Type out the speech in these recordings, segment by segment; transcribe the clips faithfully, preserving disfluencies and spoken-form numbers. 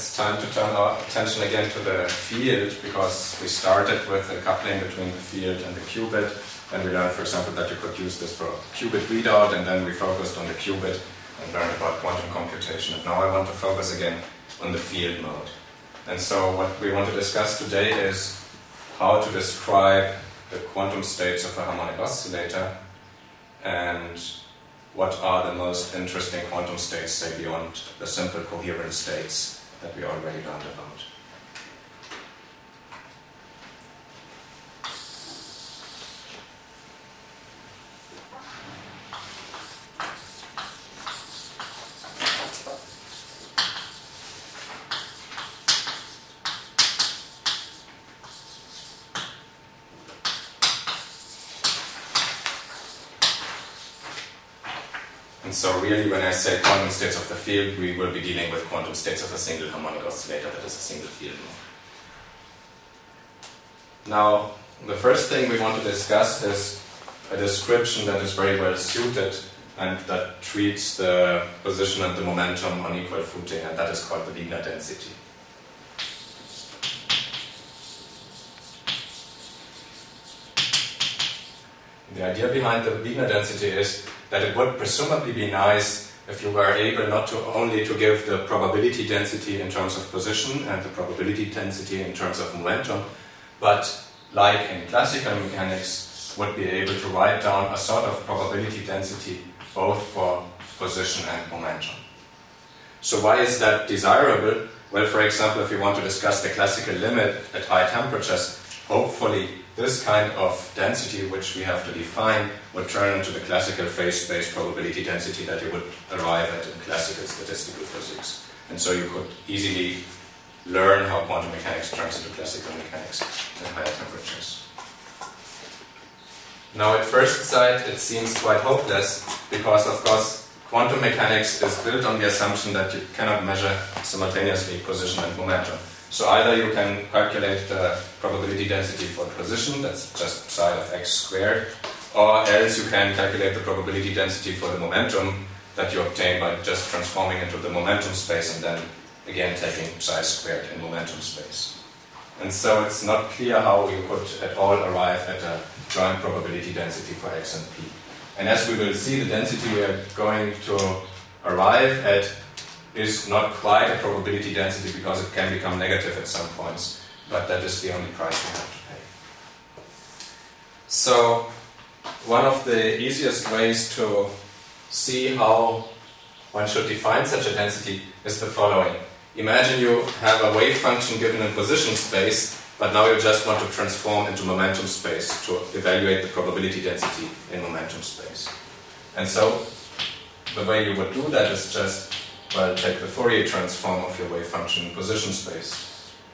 it's time to turn our attention again to the field, because we started with a coupling between the field and the qubit, and we learned, for example, that you could use this for qubit readout, and then we focused on the qubit and learned about quantum computation. And now I want to focus again on the field mode. And so what we want to discuss today is how to describe the quantum states of a harmonic oscillator, and what are the most interesting quantum states, say, beyond the simple coherent states that we already learned about. And so really, when I say quantum states of the field, we will be dealing with quantum states of a single harmonic oscillator that is a single field mode. Now, the first thing we want to discuss is a description that is very well suited and that treats the position and the momentum on equal footing, and that is called the Wigner density. The idea behind the Wigner density is that it would presumably be nice if you were able not to only to give the probability density in terms of position and the probability density in terms of momentum, but like in classical mechanics, would be able to write down a sort of probability density both for position and momentum. So why is that desirable? Well, for example, if you want to discuss the classical limit at high temperatures, hopefully this kind of density which we have to define would turn into the classical phase-space probability density that you would arrive at in classical statistical physics. And so you could easily learn how quantum mechanics turns into classical mechanics at higher temperatures. Now at first sight it seems quite hopeless, because of course quantum mechanics is built on the assumption that you cannot measure simultaneously position and momentum. So either you can calculate the probability density for the position, that's just psi of x squared, or else you can calculate the probability density for the momentum that you obtain by just transforming into the momentum space and then again taking psi squared in momentum space. And so it's not clear how you could at all arrive at a joint probability density for x and p. And as we will see, the density we are going to arrive at is not quite a probability density, because it can become negative at some points, but that is the only price we have to pay. So one of the easiest ways to see how one should define such a density is the following. Imagine you have a wave function given in position space, but now you just want to transform into momentum space to evaluate the probability density in momentum space. And so the way you would do that is just, well, take the Fourier transform of your wave function in position space.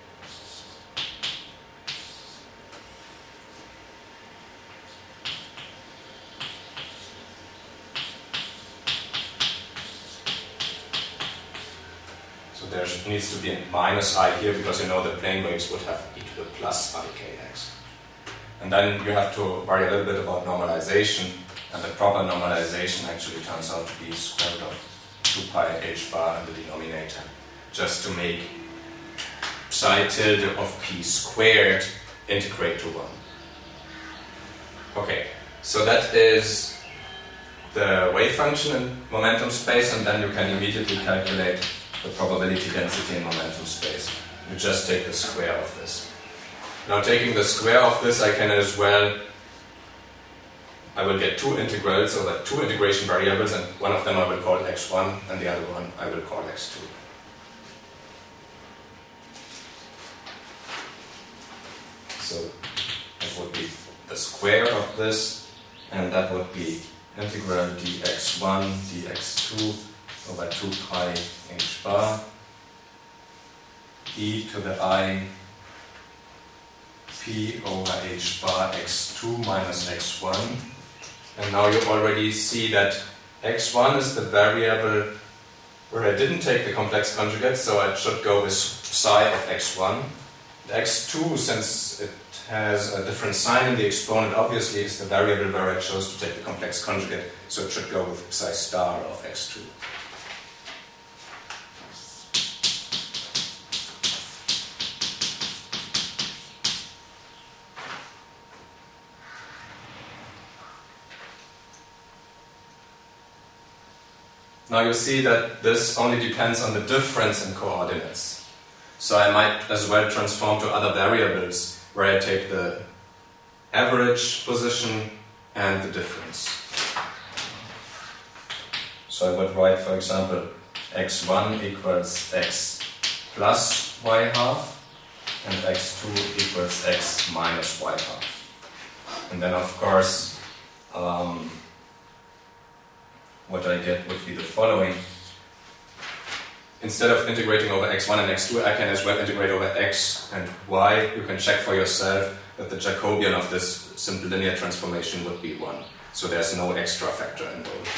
So there needs to be a minus I here, because you know that plane waves would have e to the plus I kx. And then you have to worry a little bit about normalization, and the proper normalization actually turns out to be square root of two pi h bar in the denominator, just to make psi tilde of p squared integrate to one. Okay, so that is the wave function in momentum space, and then you can immediately calculate the probability density in momentum space. You just take the square of this. Now taking the square of this, I can as well I will get two integrals, so that two integration variables, and one of them I will call x one and the other one I will call x two. So that would be the square of this, and that would be integral dx one dx two over two pi h bar e to the I p over h bar x two minus x one. And now you already see that x one is the variable where I didn't take the complex conjugate, so I should go with psi of x one. The x two, since it has a different sign in the exponent, obviously is the variable where I chose to take the complex conjugate, so it should go with psi star of x two. Now you see that this only depends on the difference in coordinates. So I might as well transform to other variables where I take the average position and the difference. So I would write, for example, x one equals x plus y half and x two equals x minus y half. And then of course um, what I get would be the following. Instead of integrating over x one and x two, I can as well integrate over x and y. You can check for yourself that the Jacobian of this simple linear transformation would be one. So there's no extra factor involved.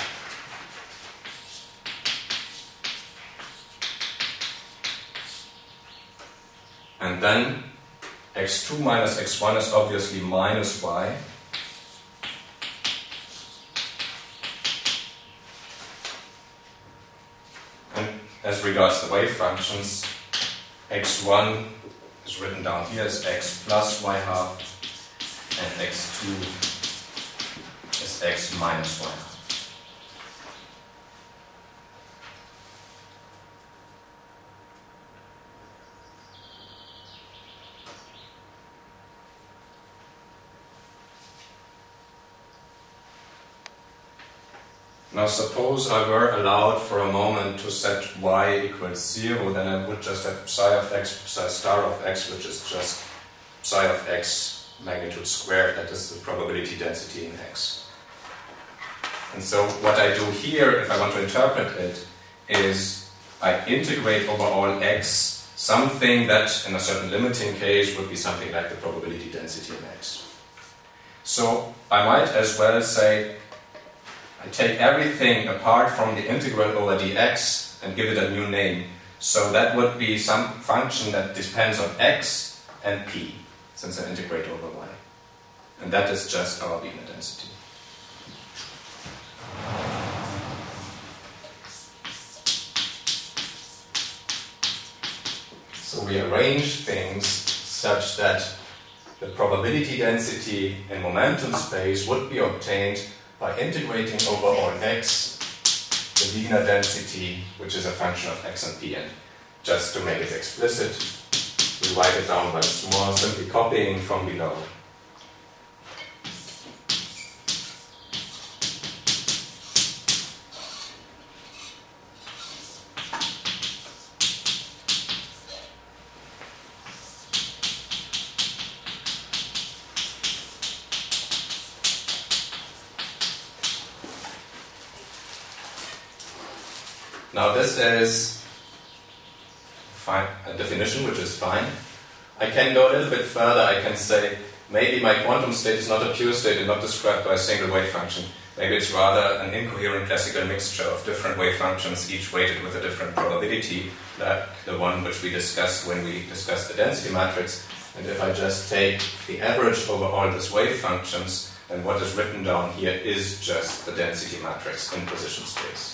And then x two minus x one is obviously minus y. And as regards the wave functions, x one is written down here as x plus y half, and x two is x minus y half. Now suppose I were allowed for a moment to set y equals zero, then I would just have psi of x, psi star of x, which is just psi of x magnitude squared, that is the probability density in x. And so what I do here, if I want to interpret it, is I integrate over all x something that in a certain limiting case would be something like the probability density in x. So I might as well say I take everything apart from the integral over dx and give it a new name. So that would be some function that depends on x and p, since I integrate over y. And that is just our Wigner density. So we arrange things such that the probability density in momentum space would be obtained by integrating over all x the Wigner density, which is a function of x and p. And just to make it explicit, we write it down once more, simply copying from below. Now this is fine, a definition which is fine. I can go a little bit further. I can say maybe my quantum state is not a pure state and not described by a single wave function. Maybe it's rather an incoherent classical mixture of different wave functions, each weighted with a different probability, like the one which we discussed when we discussed the density matrix. And if I just take the average over all these wave functions, then what is written down here is just the density matrix in position space.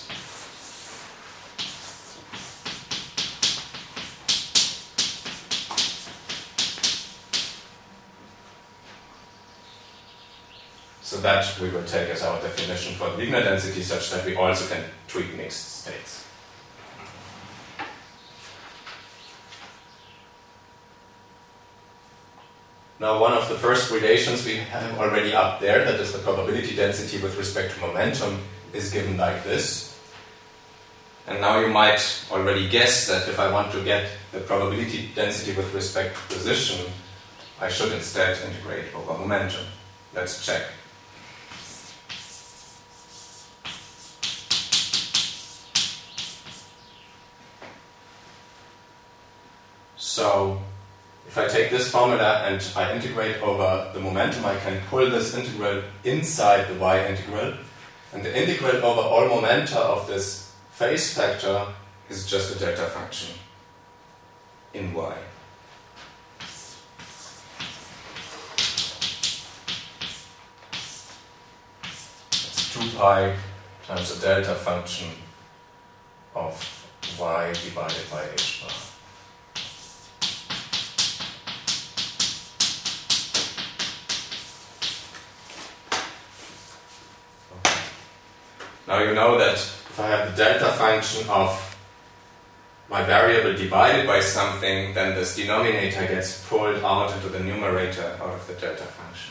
So that we will take as our definition for the Wigner density, such that we also can treat mixed states. Now, one of the first relations we have already up there, that is the probability density with respect to momentum, is given like this. And now you might already guess that if I want to get the probability density with respect to position, I should instead integrate over momentum. Let's check. So, if I take this formula and I integrate over the momentum, I can pull this integral inside the y integral. And the integral over all momenta of this phase factor is just a delta function in y. It's two pi times a delta function of y divided by h bar. Now you know that if I have the delta function of my variable divided by something, then this denominator gets pulled out into the numerator out of the delta function.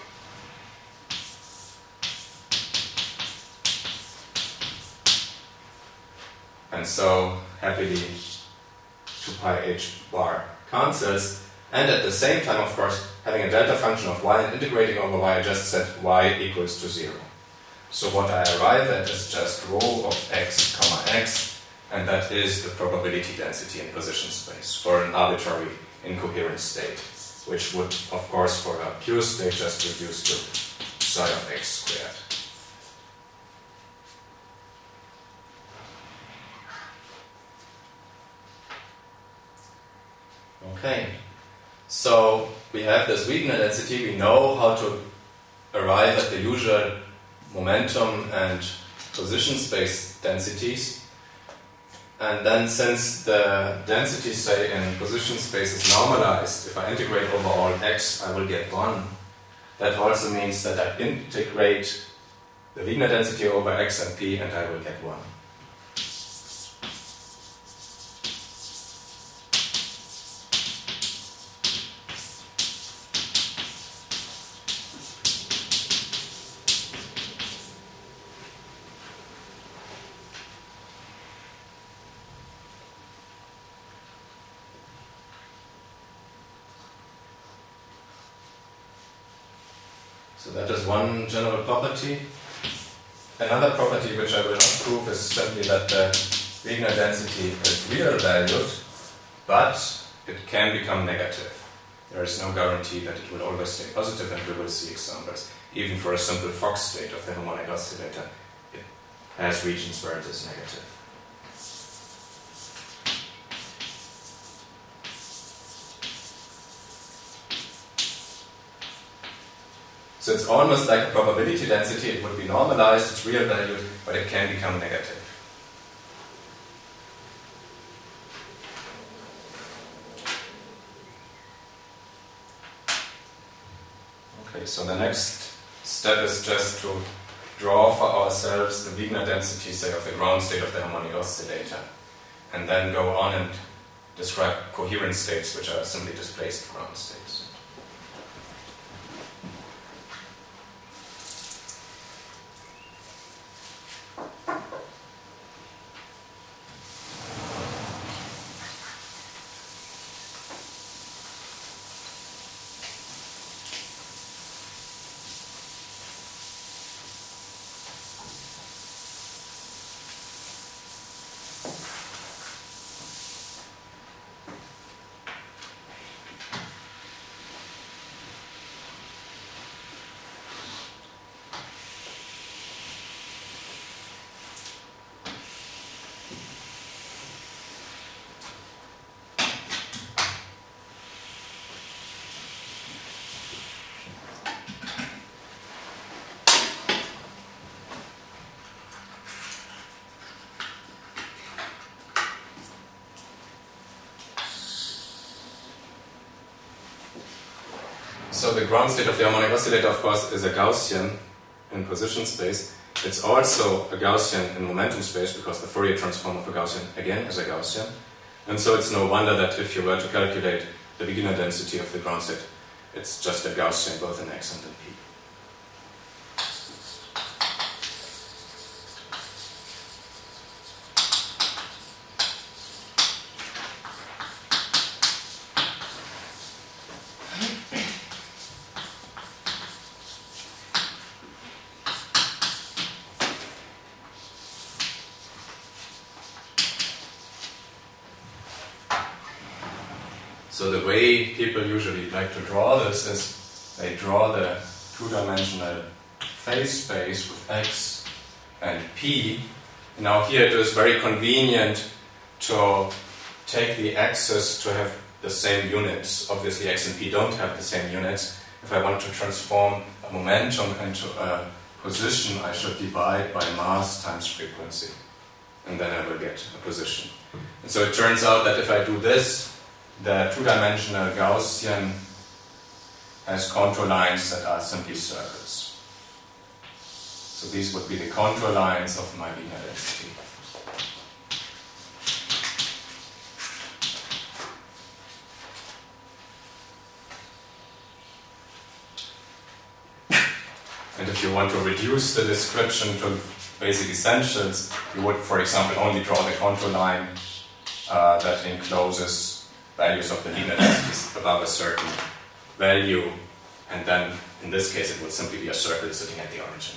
And so, happily, two pi h bar cancels. And at the same time, of course, having a delta function of y and integrating over y, I just set y equals to zero. So what I arrive at is just rho of x comma x, and that is the probability density in position space for an arbitrary incoherent state, which would, of course, for a pure state just reduce to psi of x squared. Okay, so we have this Wigner density, we know how to arrive at the usual momentum and position space densities. And then since the density, say, in position space is normalized, if I integrate over all x, I will get one. That also means that I integrate the Wigner density over x and p, and I will get one. So that is one general property. Another property which I will not prove is simply that the Wigner density is real valued, but it can become negative. There is no guarantee that it will always stay positive, and we will see examples. Even for a simple Fock state of the harmonic oscillator, it has regions where it is negative. So it's almost like a probability density. It would be normalized, it's real valued, but it can become negative. Okay, so the next step is just to draw for ourselves the Wigner density, say, of the ground state of the harmonic oscillator, and then go on and describe coherent states, which are simply displaced ground states. So the ground state of the harmonic oscillator, of course, is a Gaussian in position space. It's also a Gaussian in momentum space, because the Fourier transform of a Gaussian, again, is a Gaussian. And so it's no wonder that if you were to calculate the Wigner density of the ground state, it's just a Gaussian both in x and in p. So the way people usually like to draw this is they draw the two-dimensional phase space with x and p. Now here it is very convenient to take the axis to have the same units. Obviously x and p don't have the same units. If I want to transform a momentum into a position, I should divide by mass times frequency, and then I will get a position. And so it turns out that if I do this, the two-dimensional Gaussian has contour lines that are simply circles. So these would be the contour lines of my linear density. And if you want to reduce the description to basic essentials, you would, for example, only draw the contour line uh, that encloses values of the linear densities above a certain value, and then in this case it would simply be a circle sitting at the origin.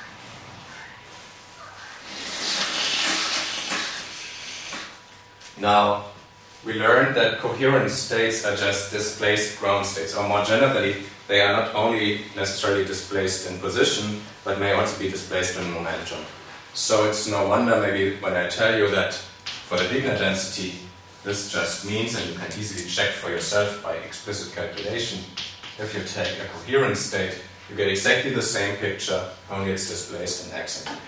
Now, we learned that coherent states are just displaced ground states, or more generally, they are not only necessarily displaced in position, but may also be displaced in momentum. So it's no wonder maybe when I tell you that for the linear density, this just means, and you can easily check for yourself by explicit calculation, if you take a coherent state, you get exactly the same picture, only it's displaced in x and p.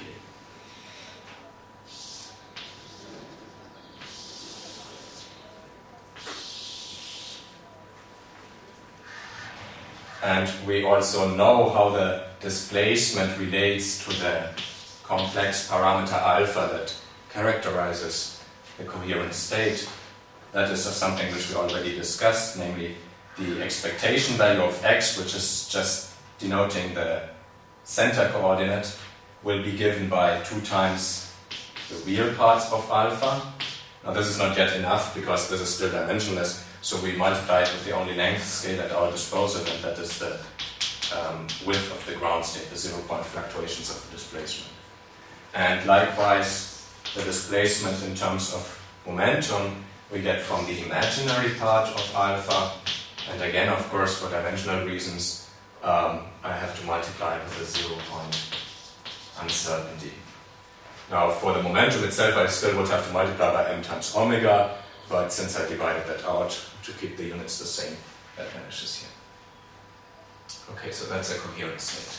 And we also know how the displacement relates to the complex parameter alpha that characterizes the coherent state. That is something which we already discussed, namely the expectation value of x, which is just denoting the center coordinate, will be given by two times the real parts of alpha. Now this is not yet enough because this is still dimensionless, so we multiply it with the only length scale at our disposal, and that is the um, width of the ground state, the zero-point fluctuations of the displacement. And likewise, the displacement in terms of momentum we get from the imaginary part of alpha, and again, of course, for dimensional reasons, um, I have to multiply with the zero-point uncertainty. Now, for the momentum itself, I still would have to multiply by m times omega, but since I divided that out to keep the units the same, that vanishes here. Okay, so that's a coherent state.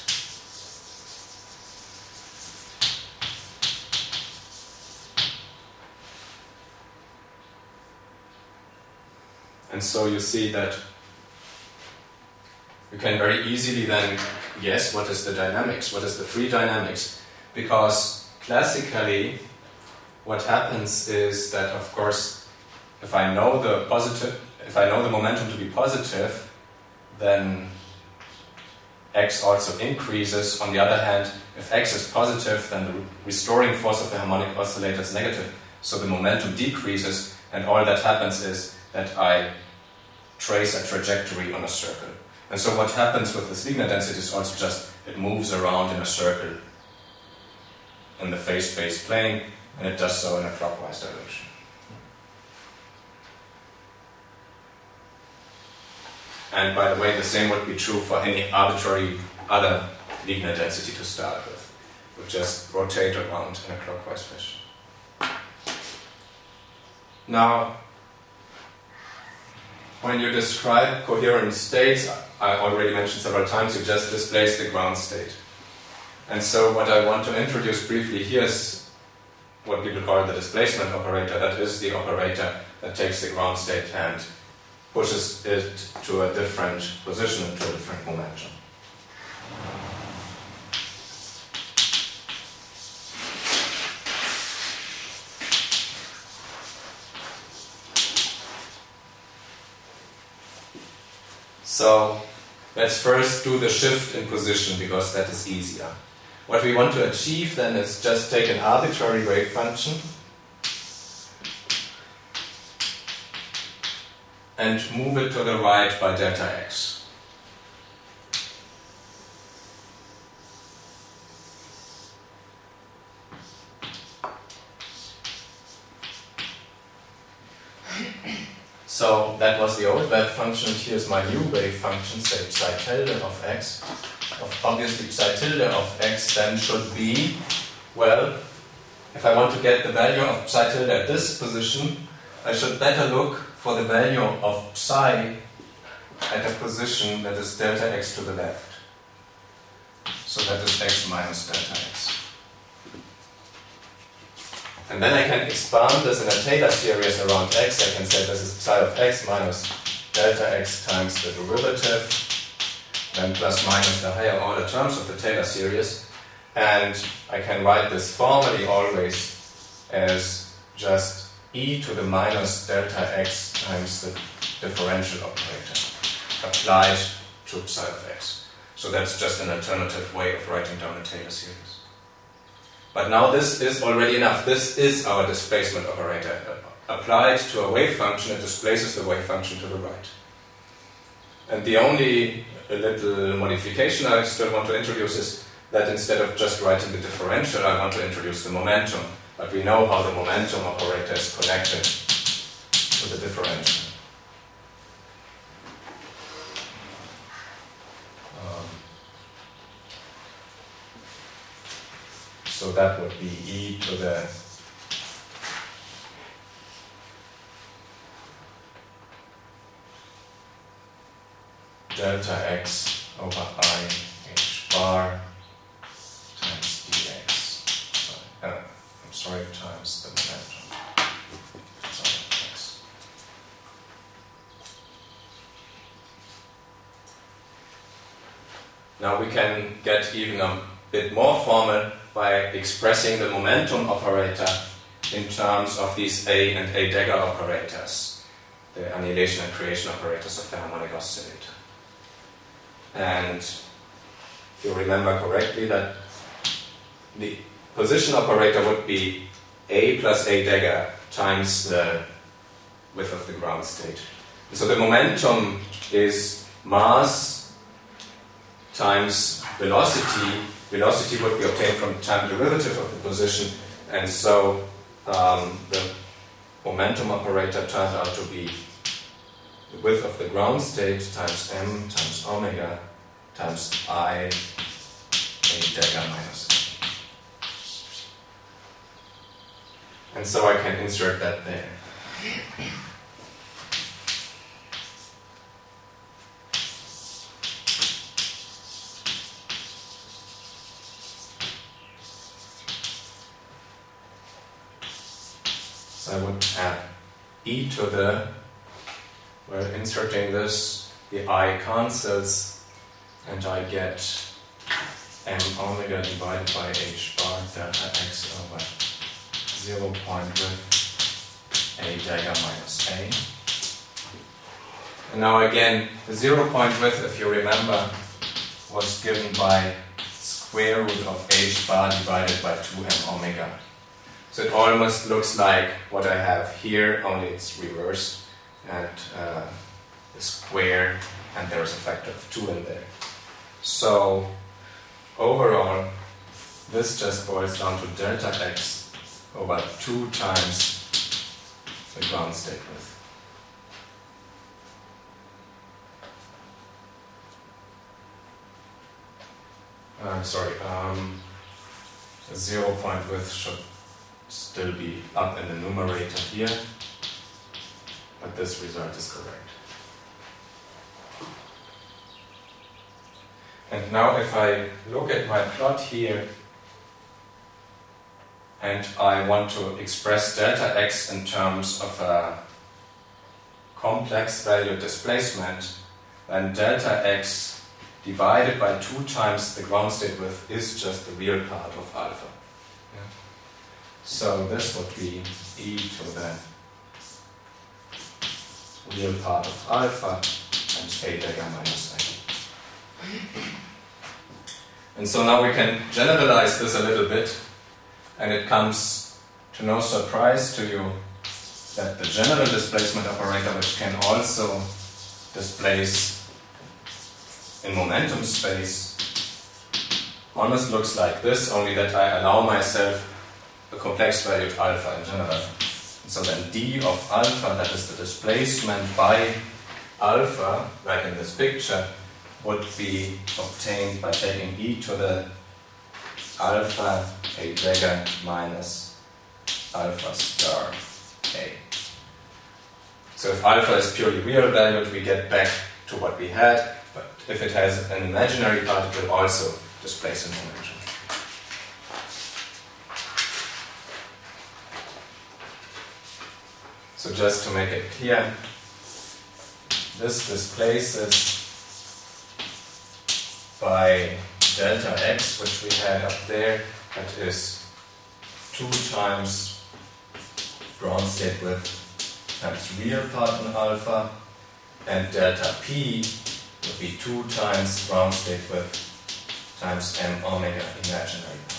And so you see that you can very easily then guess what is the dynamics, what is the free dynamics, because classically what happens is that, of course, if I know the positive, if I know the momentum to be positive, then x also increases. On the other hand, if x is positive, then the restoring force of the harmonic oscillator is negative, so the momentum decreases, and all that happens is that I trace a trajectory on a circle. And so what happens with this linear density is also just it moves around in a circle in the phase-space plane, and it does so in a clockwise direction. And by the way, the same would be true for any arbitrary other linear density to start with. It would just rotate around in a clockwise fashion. Now, when you describe coherent states, I already mentioned several times, you just displace the ground state. And so what I want to introduce briefly here is what people call the displacement operator. That is the operator that takes the ground state and pushes it to a different position, to a different momentum. So let's first do the shift in position, because that is easier. What we want to achieve then is just take an arbitrary wave function and move it to the right by delta x. So that was the old wave function, and here's my new wave function, say psi tilde of x. Obviously psi tilde of x then should be, well, if I want to get the value of psi tilde at this position, I should better look for the value of psi at a position that is delta x to the left. So that is x minus delta x. And then I can expand this in a Taylor series around x. I can say this is psi of x minus delta x times the derivative, then plus minus the higher order terms of the Taylor series. And I can write this formally always as just e to the minus delta x times the differential operator applied to psi of x. So that's just an alternative way of writing down a Taylor series. But now this is already enough. This is our displacement operator. Applied to a wave function, it displaces the wave function to the right. And the only little modification I still want to introduce is that instead of just writing the differential, I want to introduce the momentum. But we know how the momentum operator is connected to the differential. Um, so that would be e to the delta x over I h bar times dx. Sorry, uh, I'm sorry, times the momentum. Sorry, x. Now we can get even a bit more formal by expressing the momentum operator in terms of these A and A dagger operators, the annihilation and creation operators of the harmonic oscillator. And you remember correctly that the position operator would be A plus A dagger times the width of the ground state. And so the momentum is mass times velocity. Velocity would be obtained from time derivative of the position, and so um, the momentum operator turns out to be the width of the ground state times m times omega times I a dagger minus a. And so I can insert that there. So I would have e to the, well, inserting this, the I cancels, and I get m omega divided by h bar delta x over zero point with a dagger minus a. And now again, the zero point width, if you remember, was given by square root of h bar divided by two m omega. So it almost looks like what I have here, only it's reversed, and uh, the square, and there's a factor of two in there. So overall, this just boils down to delta x over two times the ground state width. I'm sorry, um, the zero point width should still be up in the numerator here, but this result is correct. And now if I look at my plot here and I want to express delta x in terms of a complex value displacement, then delta x divided by two times the ground state width is just the real part of alpha. Yeah. So this would be e to the real part of alpha times a dagger minus a. And so now we can generalize this a little bit, and it comes to no surprise to you that the general displacement operator, which can also displace in momentum space, almost looks like this, only that I allow myself a complex valued alpha in general. And so then d of alpha, that is the displacement by alpha, like in this picture, would be obtained by taking e to the alpha a dagger minus alpha star a. So if alpha is purely real valued, we get back to what we had, but if it has an imaginary part, it will also displace in momentum. So just to make it clear, this displaces by times delta x, which we had up there, that is two times ground state width times real part in alpha, and delta p would be two times ground state width times m omega imaginary part.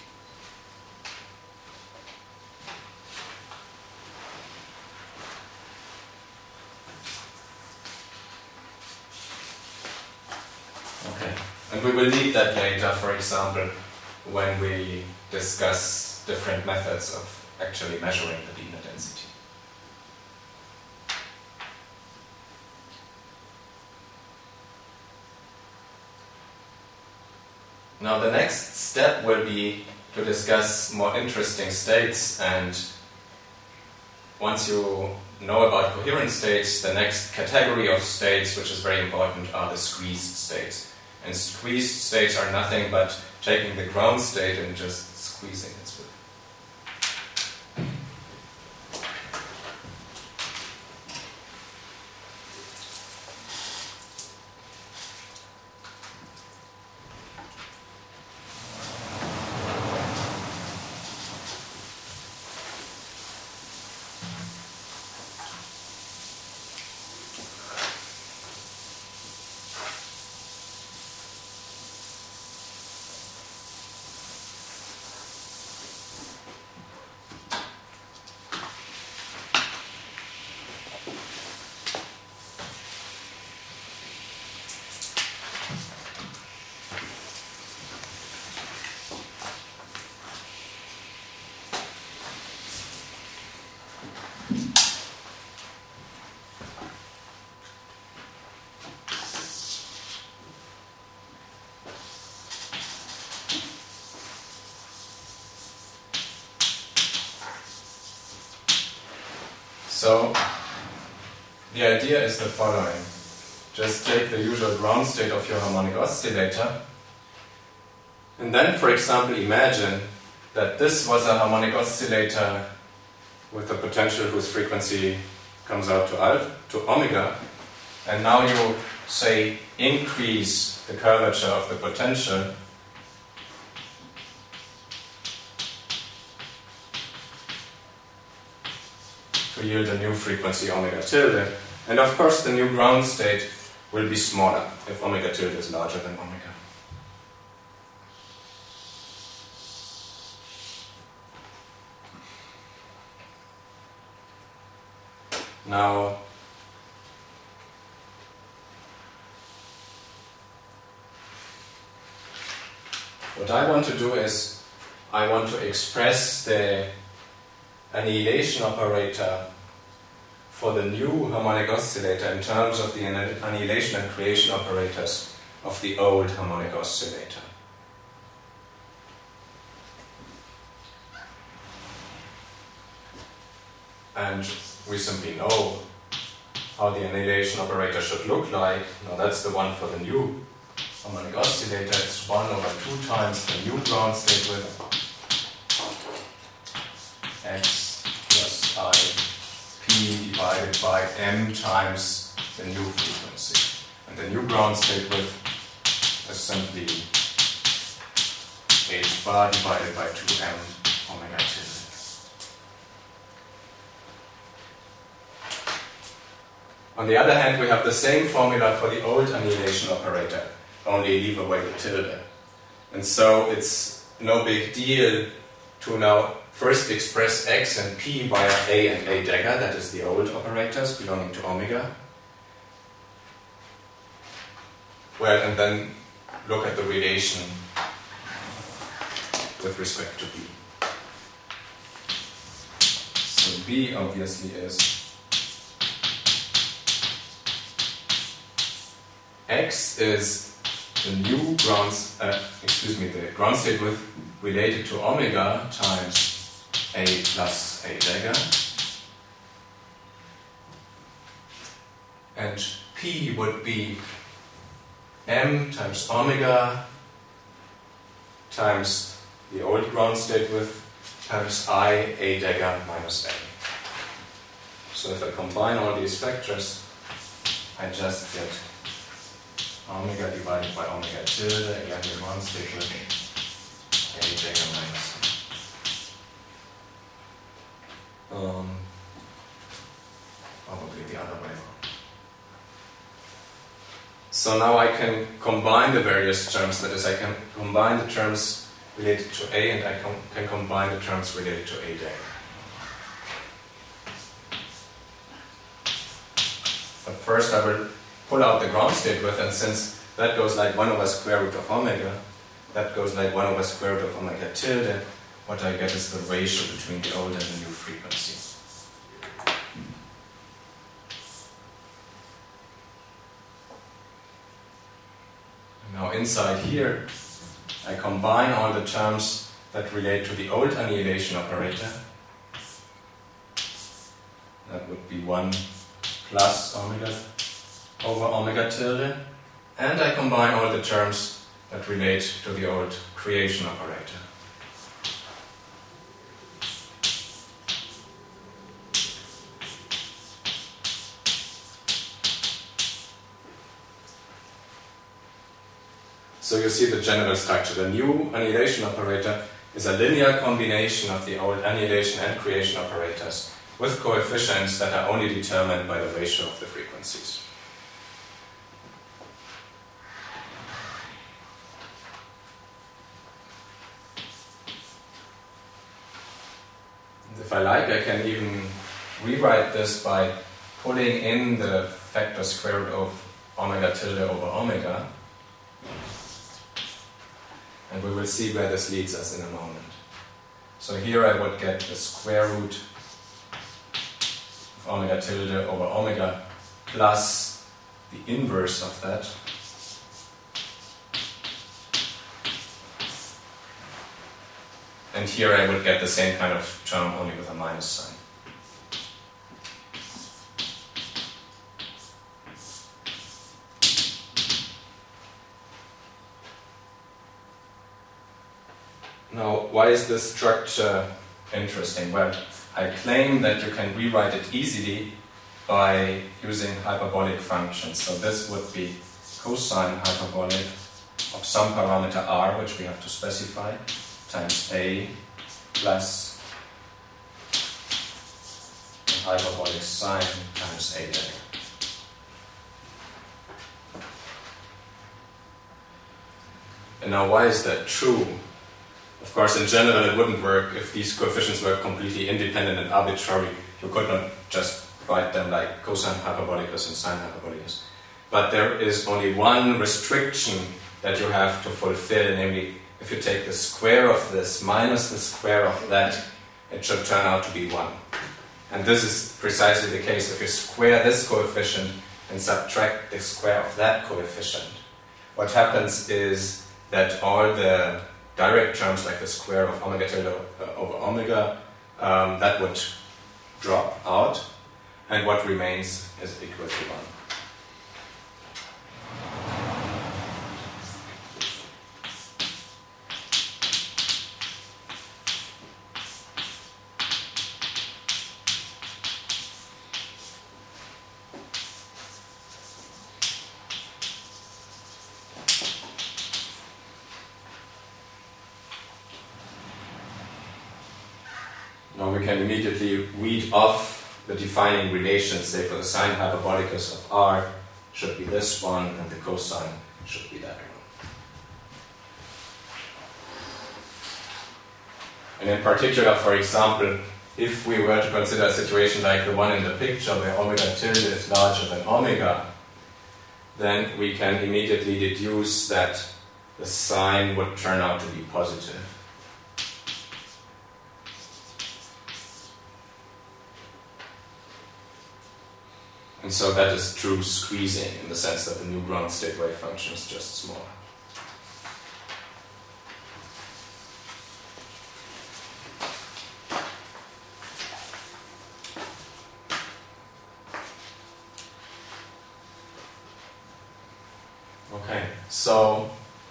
Okay, and we will need that later, for example, when we discuss different methods of actually measuring the Wiener density. Now the next step will be to discuss more interesting states, and once you know about coherent states, the next category of states, which is very important, are the squeezed states. And squeezed states are nothing but taking the ground state and just squeezing it through. So, the idea is the following. Just take the usual ground state of your harmonic oscillator, and then, for example, imagine that this was a harmonic oscillator with a potential whose frequency comes out to alpha, to omega, and now you, say, increase the curvature of the potential to yield a new frequency omega tilde. And of course the new ground state will be smaller if omega tilde is larger than omega. Now, what I want to do is I want to express the annihilation operator for the new harmonic oscillator in terms of the annihilation and creation operators of the old harmonic oscillator. And we simply know how the annihilation operator should look like. Now that's the one for the new harmonic oscillator. It's one over two times the new ground state width x plus I p divided by m times the new frequency. And the new ground state width is simply h bar divided by two m omega tilde. On the other hand, we have the same formula for the old annihilation operator, only leave away the tilde. And so it's no big deal to now first express x and p via a and a dagger, that is the old operators belonging to omega. Well, and then look at the relation with respect to b. So b obviously is x is the new ground, uh, excuse me, the ground state width related to omega times a plus a dagger, and p would be m times omega times the old ground state width times I a dagger minus a. So if I combine all these factors, I just get omega divided by omega tilde, again the ground state with a Jaeger minus. Um, probably the other way around. So now I can combine the various terms, that is, I can combine the terms related to A and I com can combine the terms related to A Dagger. But first I will pull out the ground state width, and since that goes like one over square root of omega, that goes like one over square root of omega tilde, what I get is the ratio between the old and the new frequency. Now inside here, I combine all the terms that relate to the old annihilation operator. That would be one plus omega over omega tilde. And I combine all the terms that relate to the old creation operator. So you see the general structure. The new annihilation operator is a linear combination of the old annihilation and creation operators with coefficients that are only determined by the ratio of the frequencies. And if I like, I can even rewrite this by pulling in the factor square root of omega tilde over omega. And we will see where this leads us in a moment. So here I would get the square root of omega tilde over omega plus the inverse of that. And here I would get the same kind of term, only with a minus sign. Now, why is this structure interesting? Well, I claim that you can rewrite it easily by using hyperbolic functions. So this would be cosine hyperbolic of some parameter r, which we have to specify, times a plus the hyperbolic sine times a dagger. And now, why is that true? Of course, in general, it wouldn't work if these coefficients were completely independent and arbitrary. You could not just write them like cosine hyperbolicus and sine hyperbolicus. But there is only one restriction that you have to fulfill, namely, if you take the square of this minus the square of that, it should turn out to be one. And this is precisely the case if you square this coefficient and subtract the square of that coefficient. What happens is that all the direct terms like the square of omega tilde over omega, um, that would drop out, and what remains is equal to one. Now we can immediately read off the defining relations, say for the sine hyperbolicus of r should be this one and the cosine should be that one. And in particular, for example, if we were to consider a situation like the one in the picture where omega tilde is larger than omega, then we can immediately deduce that the sine would turn out to be positive. And so that is true squeezing in the sense that the new ground state wave function is just smaller. Okay, so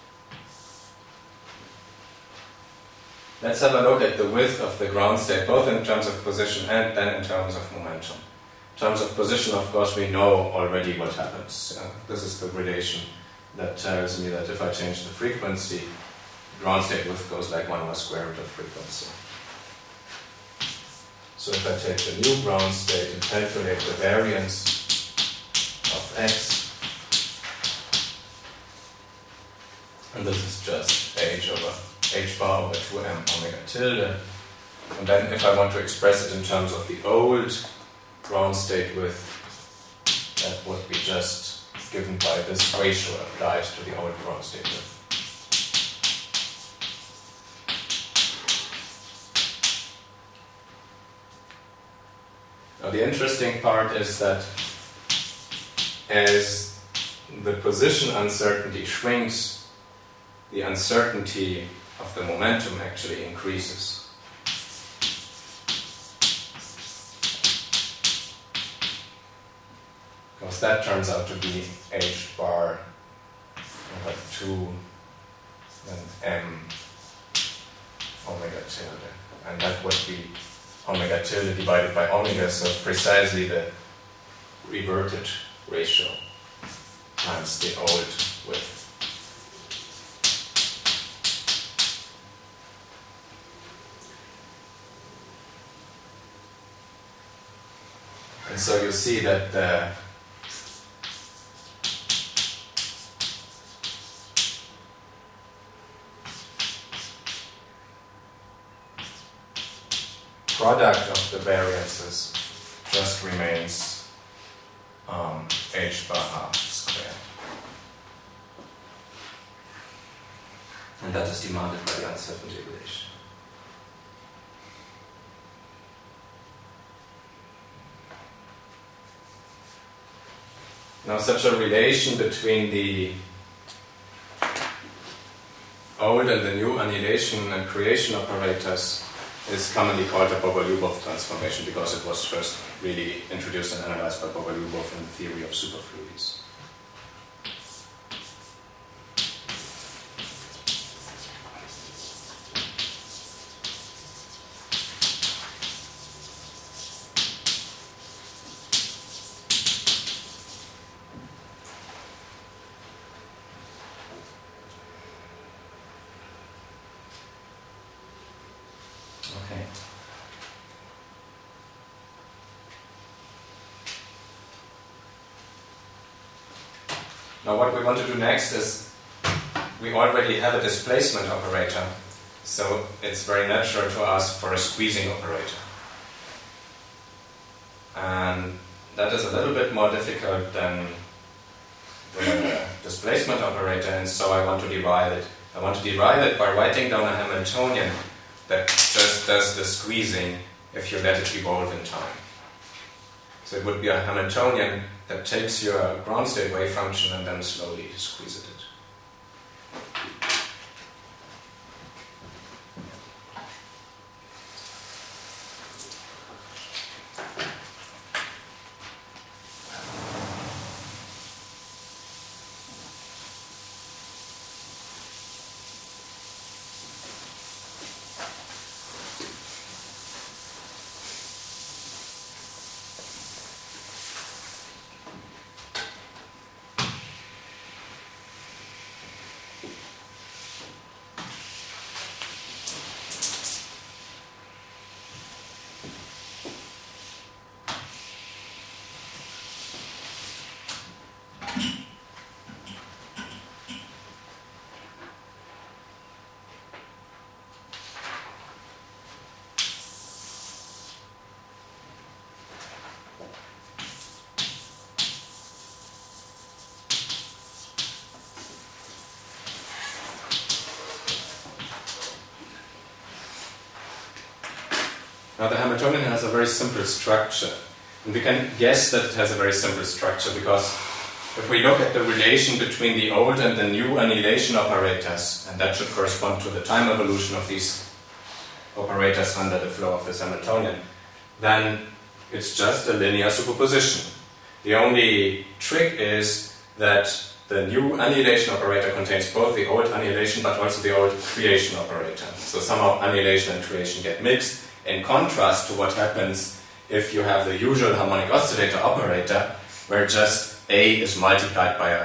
let's have a look at the width of the ground state, both in terms of position and then in terms of momentum. In terms of position, of course, we know already what happens. Uh, this is the relation that tells me that if I change the frequency, ground state width goes like one over square root of frequency. So if I take the new ground state and calculate the variance of x, and this is just h over h bar over two m omega tilde, and then if I want to express it in terms of the old ground state width, that would be just given by this ratio applied to the old ground state width. Now the interesting part is that as the position uncertainty shrinks, the uncertainty of the momentum actually increases. Because that turns out to be h bar over two and m omega tilde. And that would be omega tilde divided by omega, so precisely the reverted ratio times the old width. And so you see that the product of the variances just remains um, h bar half squared. And that is demanded by the uncertainty relation. Now such a relation between the old and the new annihilation and creation operators is commonly called a Bogolyubov transformation because it was first really introduced and analyzed by Bogolyubov in the theory of superfluids. Okay. Now what we want to do next is, we already have a displacement operator, so it's very natural to ask for a squeezing operator. And that is a little bit more difficult than the displacement operator, and so I want to derive it. I want to derive it by writing down a Hamiltonian that just does the squeezing if you let it evolve in time. So it would be a Hamiltonian that takes your ground state wave function and then slowly squeezes it. Now the Hamiltonian has a very simple structure, and we can guess that it has a very simple structure because if we look at the relation between the old and the new annihilation operators, and that should correspond to the time evolution of these operators under the flow of this Hamiltonian, then it's just a linear superposition. The only trick is that the new annihilation operator contains both the old annihilation but also the old creation operator. So somehow annihilation and creation get mixed, in contrast to what happens if you have the usual harmonic oscillator operator, where just A is multiplied by a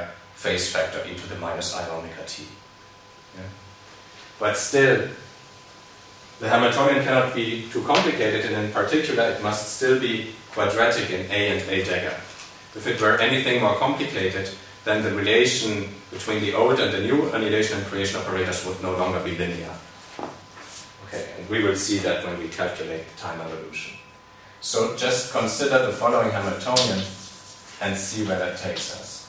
phase factor e to the minus I omega t. Yeah. But still, the Hamiltonian cannot be too complicated, and in particular it must still be quadratic in A and A dagger. If it were anything more complicated, then the relation between the old and the new annihilation and creation operators would no longer be linear. Okay, and we will see that when we calculate the time evolution. So just consider the following Hamiltonian and see where that takes us.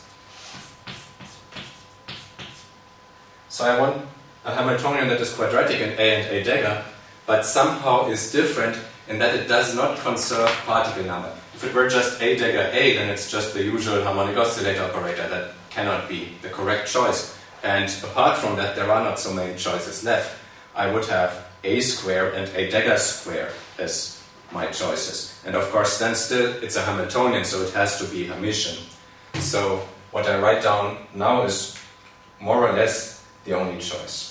So I want a Hamiltonian that is quadratic in A and A dagger, but somehow is different in that it does not conserve particle number. If it were just A dagger A, then it's just the usual harmonic oscillator operator. That cannot be the correct choice. And apart from that, there are not so many choices left. I would have A square and A dagger square as my choices. And of course, then still it's a Hamiltonian, so it has to be Hermitian. So what I write down now is more or less the only choice.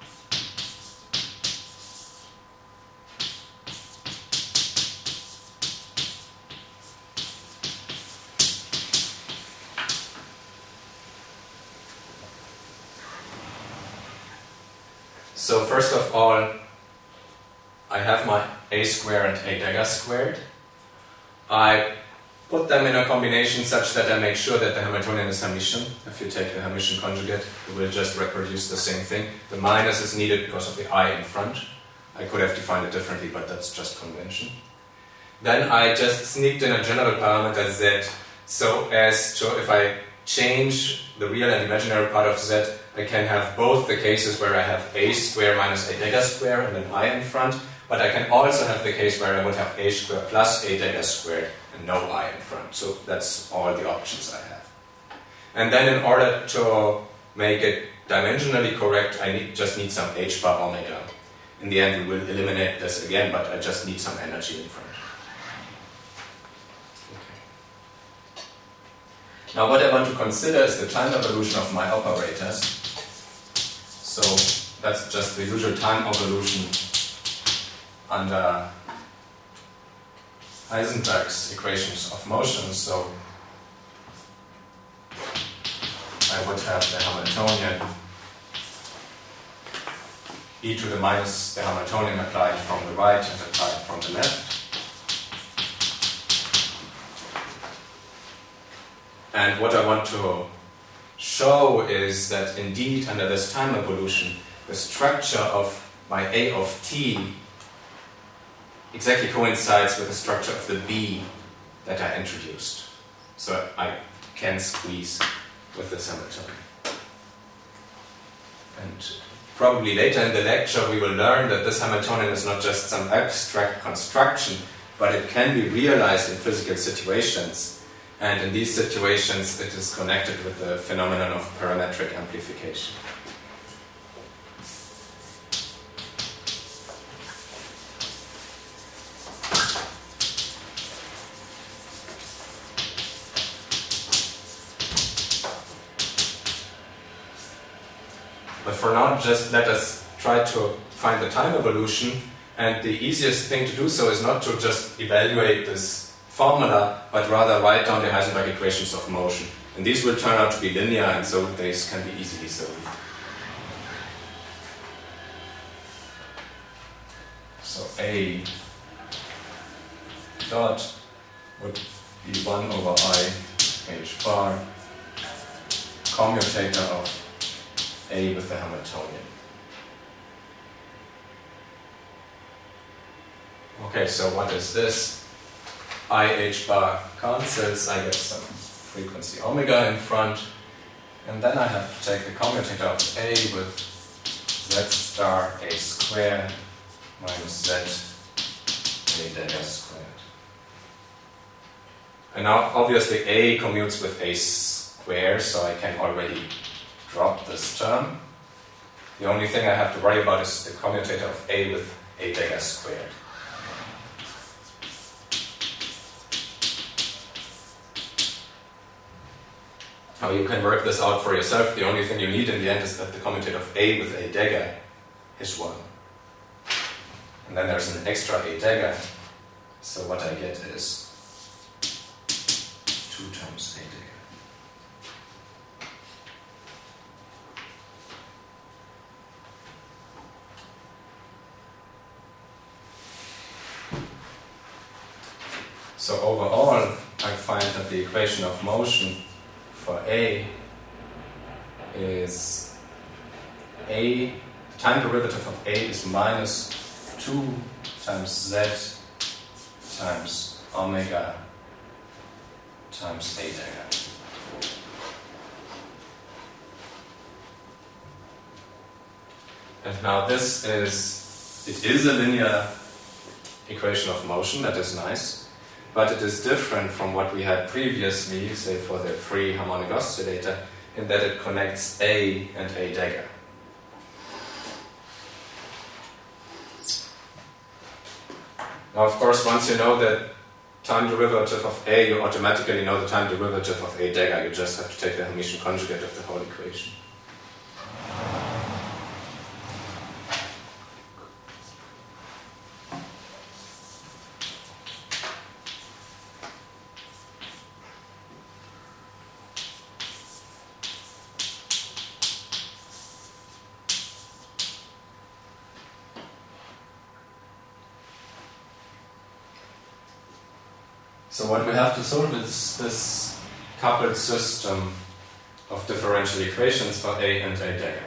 So first of all, I have my A square and A dagger squared. I put them in a combination such that I make sure that the Hamiltonian is Hermitian. If you take the Hermitian conjugate, it will just reproduce the same thing. The minus is needed because of the I in front. I could have defined it differently, but that's just convention. Then I just sneaked in a general parameter Z, so as to, if I change the real and imaginary part of Z, I can have both the cases where I have A square minus A dagger square and an I in front, but I can also have the case where I would have A square plus A dagger squared and no I in front. So that's all the options I have. And then in order to make it dimensionally correct, I need, just need some H bar omega. In the end we will eliminate this again, but I just need some energy in front. Okay. Now what I want to consider is the time evolution of my operators. So that's just the usual time evolution under Heisenberg's equations of motion. So I would have the Hamiltonian e to the minus the Hamiltonian applied from the right and applied from the left. And what I want to show is that indeed under this time evolution, the structure of my A of t exactly coincides with the structure of the B that I introduced. So I can squeeze with this Hamiltonian. And probably later in the lecture we will learn that this Hamiltonian is not just some abstract construction, but it can be realized in physical situations. And in these situations it is connected with the phenomenon of parametric amplification. But for now, just let us try to find the time evolution, and the easiest thing to do so is not to just evaluate this formula, but rather write down the Heisenberg equations of motion. And these will turn out to be linear, and so these can be easily solved. So A dot would be one over I H bar, commutator of A with the Hamiltonian. Okay, so what is this? I H bar cancels, I get some frequency omega in front, and then I have to take the commutator of A with Z star A squared minus Z A dagger squared. And now obviously A commutes with A squared, so I can already drop this term. The only thing I have to worry about is the commutator of A with A dagger squared. Now you can work this out for yourself. The only thing you need in the end is that the commutator of A with A dagger is one. And then there's an extra A dagger. So what I get is two times A dagger. So overall, I find that the equation of motion for A is A, time derivative of A is minus two times Z times omega times A dagger. And now this is, it is a linear equation of motion, that is nice, but it is different from what we had previously, say for the free harmonic oscillator, in that it connects A and A dagger. Now of course, once you know the time derivative of A, you automatically know the time derivative of A dagger. You just have to take the Hermitian conjugate of the whole equation. So what we have to solve is this coupled system of differential equations for A and A dagger.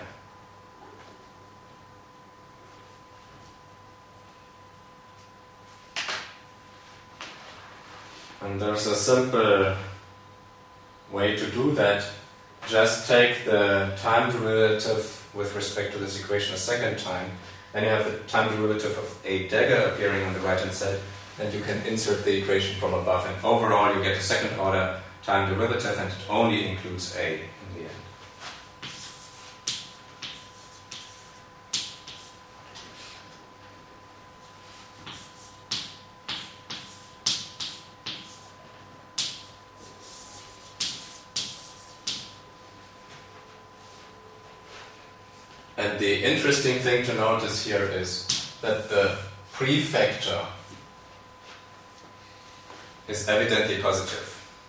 And there's a simple way to do that. Just take the time derivative with respect to this equation a second time. Then you have the time derivative of A dagger appearing on the right hand side. And you can insert the equation from above, and overall you get a second order time derivative, and it only includes A in the end. And the interesting thing to notice here is that the prefactor is evidently positive.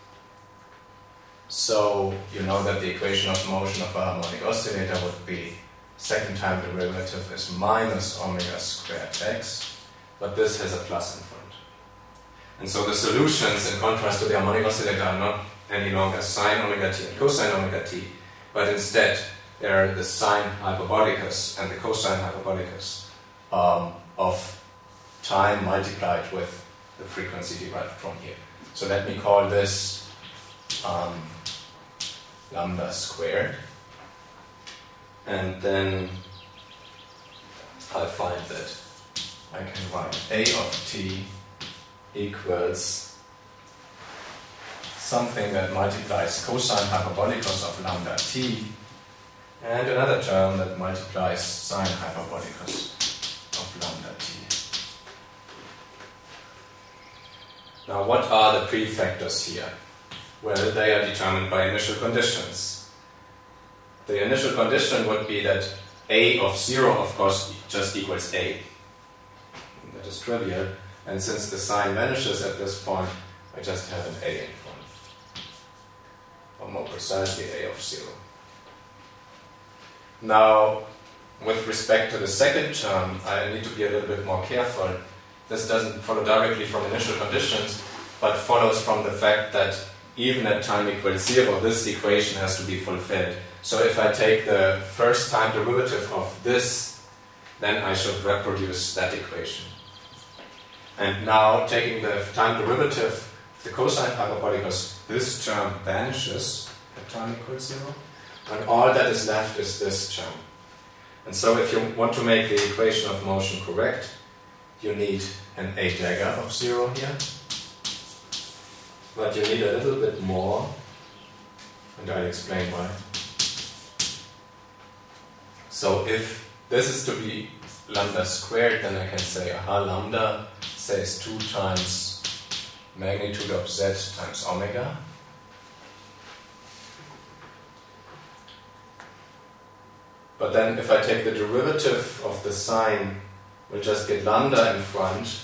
So you know that the equation of motion of a harmonic oscillator would be second time derivative is minus omega squared x, but this has a plus in front. And so the solutions, in contrast to the harmonic oscillator, are not any longer sine omega t and cosine omega t, but instead they are the sine hyperbolicus and the cosine hyperbolicus um, of time multiplied with the frequency derived from here. So let me call this um, lambda squared, and then I find that I can write A of t equals something that multiplies cosine hyperbolicus of lambda t, and another term that multiplies sine hyperbolicus of lambda t. Now, what are the prefactors here? Well, they are determined by initial conditions. The initial condition would be that A of zero, of course, just equals A. That is trivial. And since the sign vanishes at this point, I just have an A in front. Or more precisely, A of zero. Now, with respect to the second term, I need to be a little bit more careful. This doesn't follow directly from initial conditions, but follows from the fact that even at time equals zero, this equation has to be fulfilled. So if I take the first time derivative of this, then I should reproduce that equation. And now, taking the time derivative of the cosine hyperbolicus, this term vanishes at time equals zero, and all that is left is this term. And so if you want to make the equation of motion correct, you need an A dagger of zero here, but you need a little bit more, and I'll explain why. So if this is to be lambda squared, then I can say, aha, lambda says two times magnitude of z times omega. But then if I take the derivative of the sine, we'll just get lambda in front,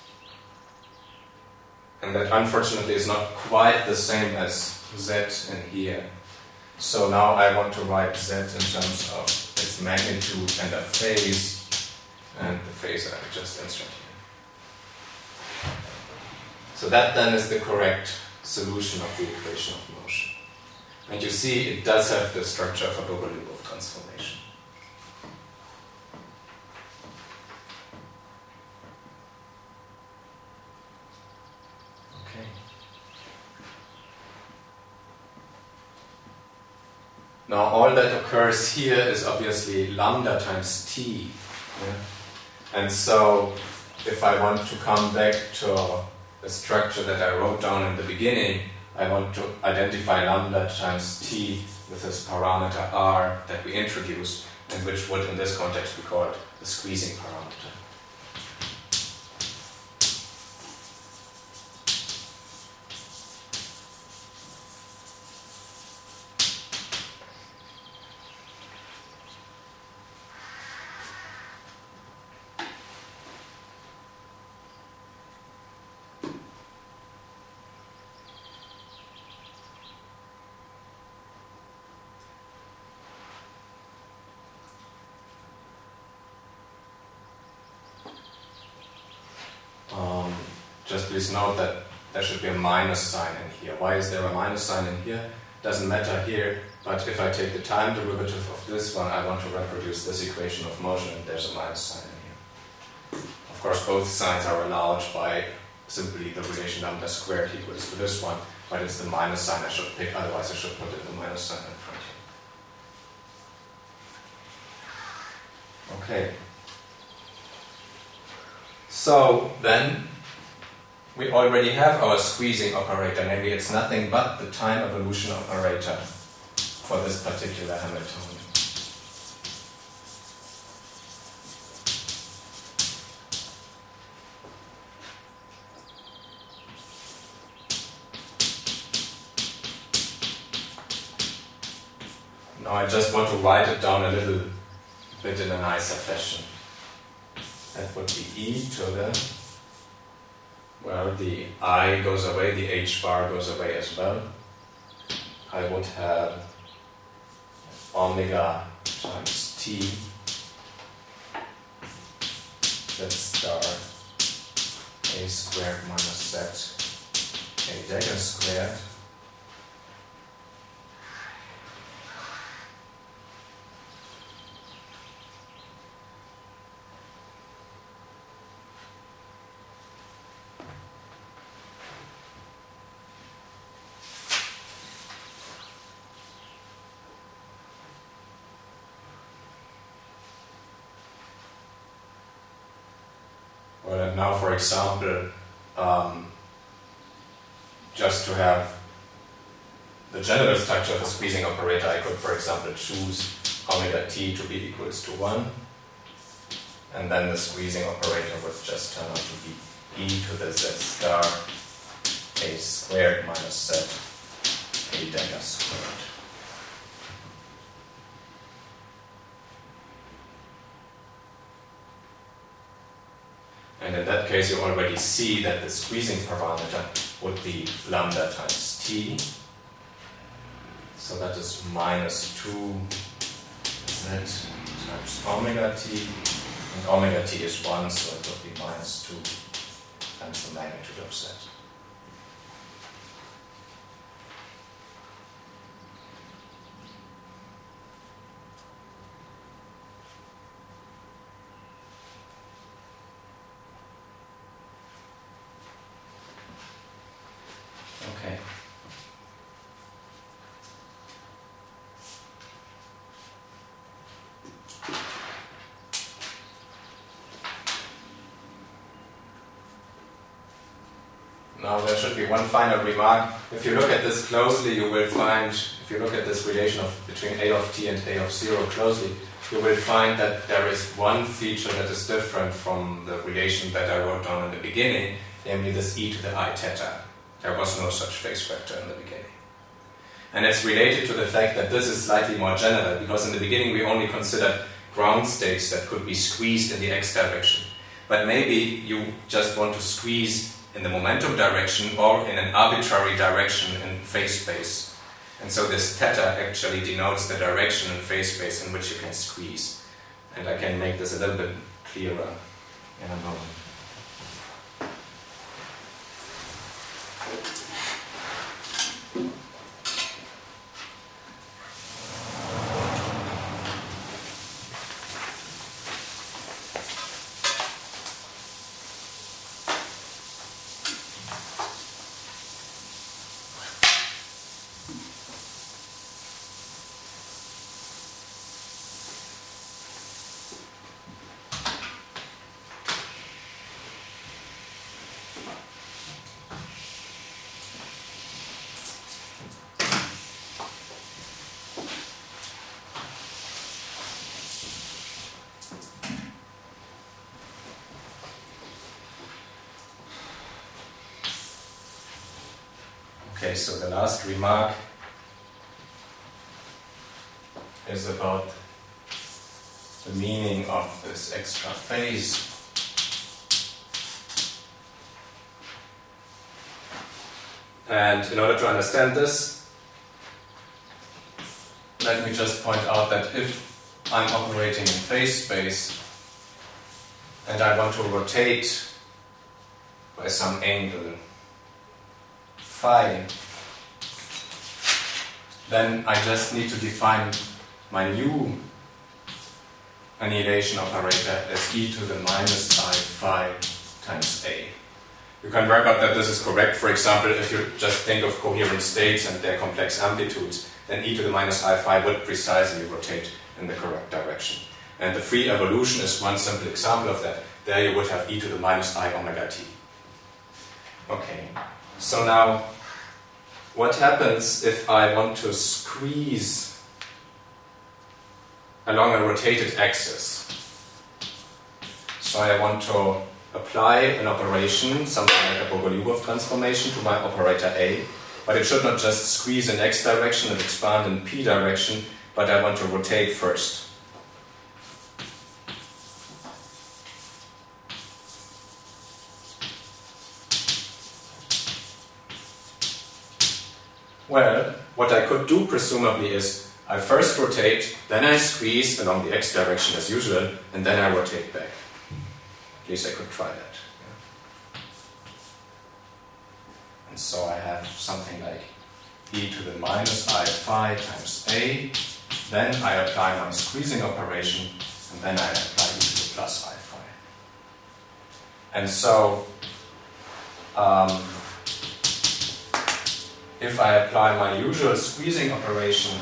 and that unfortunately is not quite the same as z in here. So now I want to write z in terms of its magnitude and a phase, and the phase I just insert here. So that then is the correct solution of the equation of motion. And you see it does have the structure of a Bogoliubov transformation. Okay. Now all that occurs here is obviously lambda times t. Yeah? And so if I want to come back to a structure that I wrote down in the beginning, I want to identify lambda times t with this parameter r that we introduced, and which would in this context be called the squeezing parameter. Just please note that there should be a minus sign in here. Why is there a minus sign in here? Doesn't matter here, but if I take the time derivative of this one, I want to reproduce this equation of motion, and there's a minus sign in here. Of course, both signs are allowed by simply the relation lambda squared equals to this one, but it's the minus sign I should pick, otherwise I should put in the minus sign in front here. Okay. So then, we already have our squeezing operator, namely it's nothing but the time evolution operator for this particular Hamiltonian. Now I just want to write it down a little bit in a nicer fashion. That would be e to the, well, the I goes away, the h bar goes away as well. I would have omega times t, z star a squared minus z a dagger squared. Well, now, for example, um, just to have the general structure of a squeezing operator, I could, for example, choose omega t to be equals to one, and then the squeezing operator would just turn out to be e to the z star a squared minus z a dagger squared. And in that case, you already see that the squeezing parameter would be lambda times t. So that is minus two z times omega t. And omega t is one, so it would be minus two times the magnitude of z. Okay. Now there should be one final remark. If you look at this closely, you will find, if you look at this relation of between a of t and a of zero closely, you will find that there is one feature that is different from the relation that I wrote down in the beginning, namely this e to the I theta. There was no such phase factor in the beginning. And it's related to the fact that this is slightly more general, because in the beginning we only considered ground states that could be squeezed in the x direction. But maybe you just want to squeeze in the momentum direction or in an arbitrary direction in phase space. And so this theta actually denotes the direction in phase space in which you can squeeze. And I can make this a little bit clearer in a moment. Okay, so the last remark is about the meaning of this extra phase. And in order to understand this, let me just point out that if I'm operating in phase space and I want to rotate by some angle phi, then I just need to define my new annihilation operator as e to the minus I phi times a. You can work out that this is correct. For example, if you just think of coherent states and their complex amplitudes, then e to the minus I phi would precisely rotate in the correct direction. And the free evolution is one simple example of that. There you would have e to the minus I omega t. Okay, so now what happens if I want to squeeze along a rotated axis? So I want to apply an operation, something like a Bogoliubov transformation, to my operator A, but it should not just squeeze in x direction and expand in p direction, but I want to rotate first. Well, what I could do presumably is I first rotate, then I squeeze along the x direction as usual, and then I rotate back. At least I could try that. Yeah. And so I have something like e to the minus I phi times a, then I apply my squeezing operation, and then I apply e to the plus I phi. And so, um, if I apply my usual squeezing operation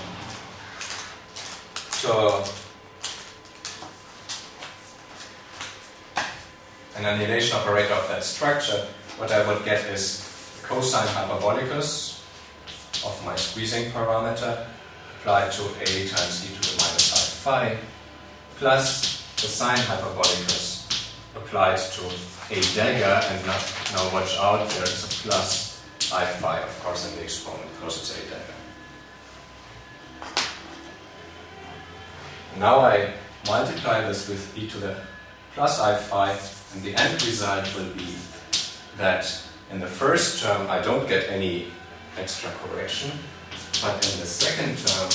to an annihilation operator of that structure, what I would get is the cosine hyperbolicus of my squeezing parameter applied to a times e to the minus I phi, plus the sine hyperbolicus applied to a dagger, and now, now watch out, there is a plus I phi, of course, in the exponent because it's a dagger. Now I multiply this with e to the plus I phi, and the end result will be that in the first term I don't get any extra correction, but in the second term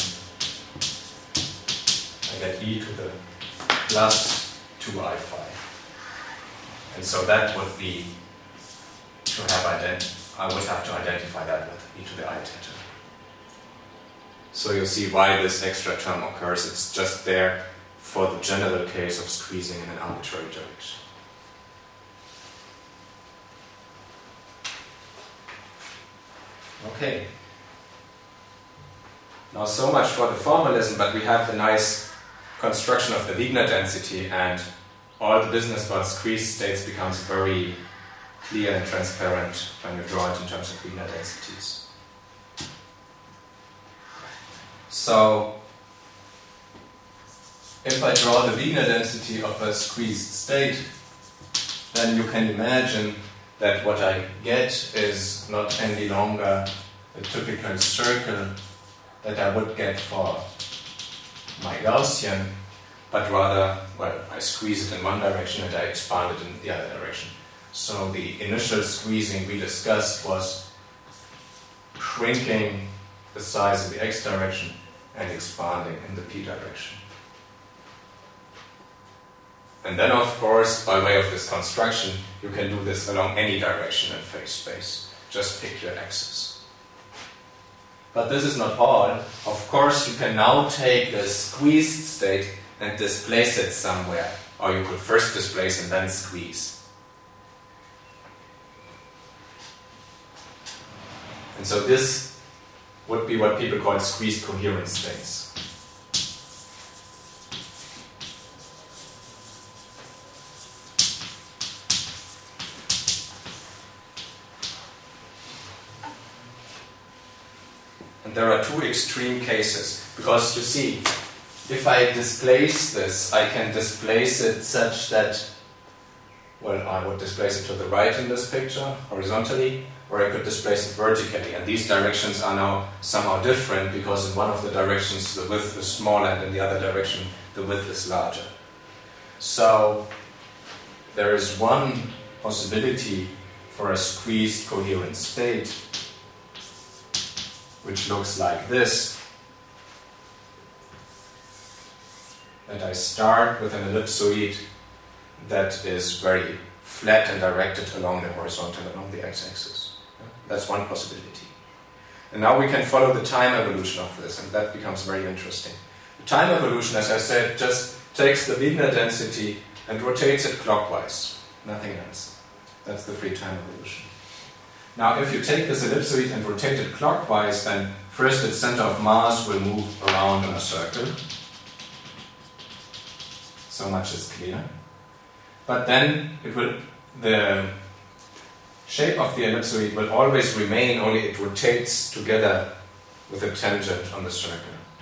I get e to the plus two I phi. And so that would be to have ident- I would have to identify that with e to the I theta. So you see why this extra term occurs. It's just there for the general case of squeezing in an arbitrary direction. Okay. Now so much for the formalism, but we have the nice construction of the Wigner density, and all the business about squeeze states becomes very clear and transparent when you draw it in terms of Wigner densities. So, if I draw the Wigner density of a squeezed state, then you can imagine that what I get is not any longer the typical circle that I would get for my Gaussian, but rather, well, I squeeze it in one direction and I expand it in the other direction. So the initial squeezing we discussed was shrinking the size in the x direction and expanding in the p direction. And then, of course, by way of this construction, you can do this along any direction in phase space. Just pick your axis. But this is not all. Of course, you can now take the squeezed state and displace it somewhere. Or you could first displace and then squeeze. And so this would be what people call squeezed coherent states. And there are two extreme cases, because you see, if I displace this, I can displace it such that, well, I would displace it to the right in this picture, horizontally, or I could displace it vertically. And these directions are now somehow different because in one of the directions the width is smaller and in the other direction the width is larger. So there is one possibility for a squeezed coherent state which looks like this. That I start with an ellipsoid that is very flat and directed along the horizontal, along the x-axis. That's one possibility. And now we can follow the time evolution of this, and that becomes very interesting. The time evolution, as I said, just takes the Wigner density and rotates it clockwise, nothing else. That's the free time evolution. Now, if you take this ellipsoid and rotate it clockwise, then first its center of mass will move around in a circle. So much is clear. But then it will, the shape of the ellipsoid will always remain, only it rotates together with a tangent on the circle.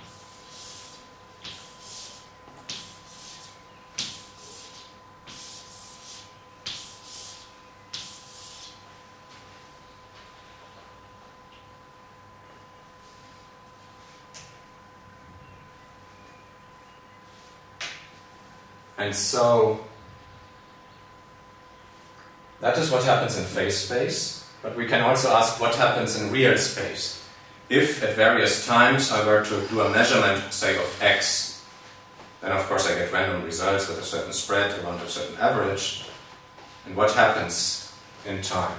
And so that is what happens in phase space, but we can also ask what happens in real space. If at various times I were to do a measurement, say, of x, then of course I get random results with a certain spread around a certain average. And what happens in time?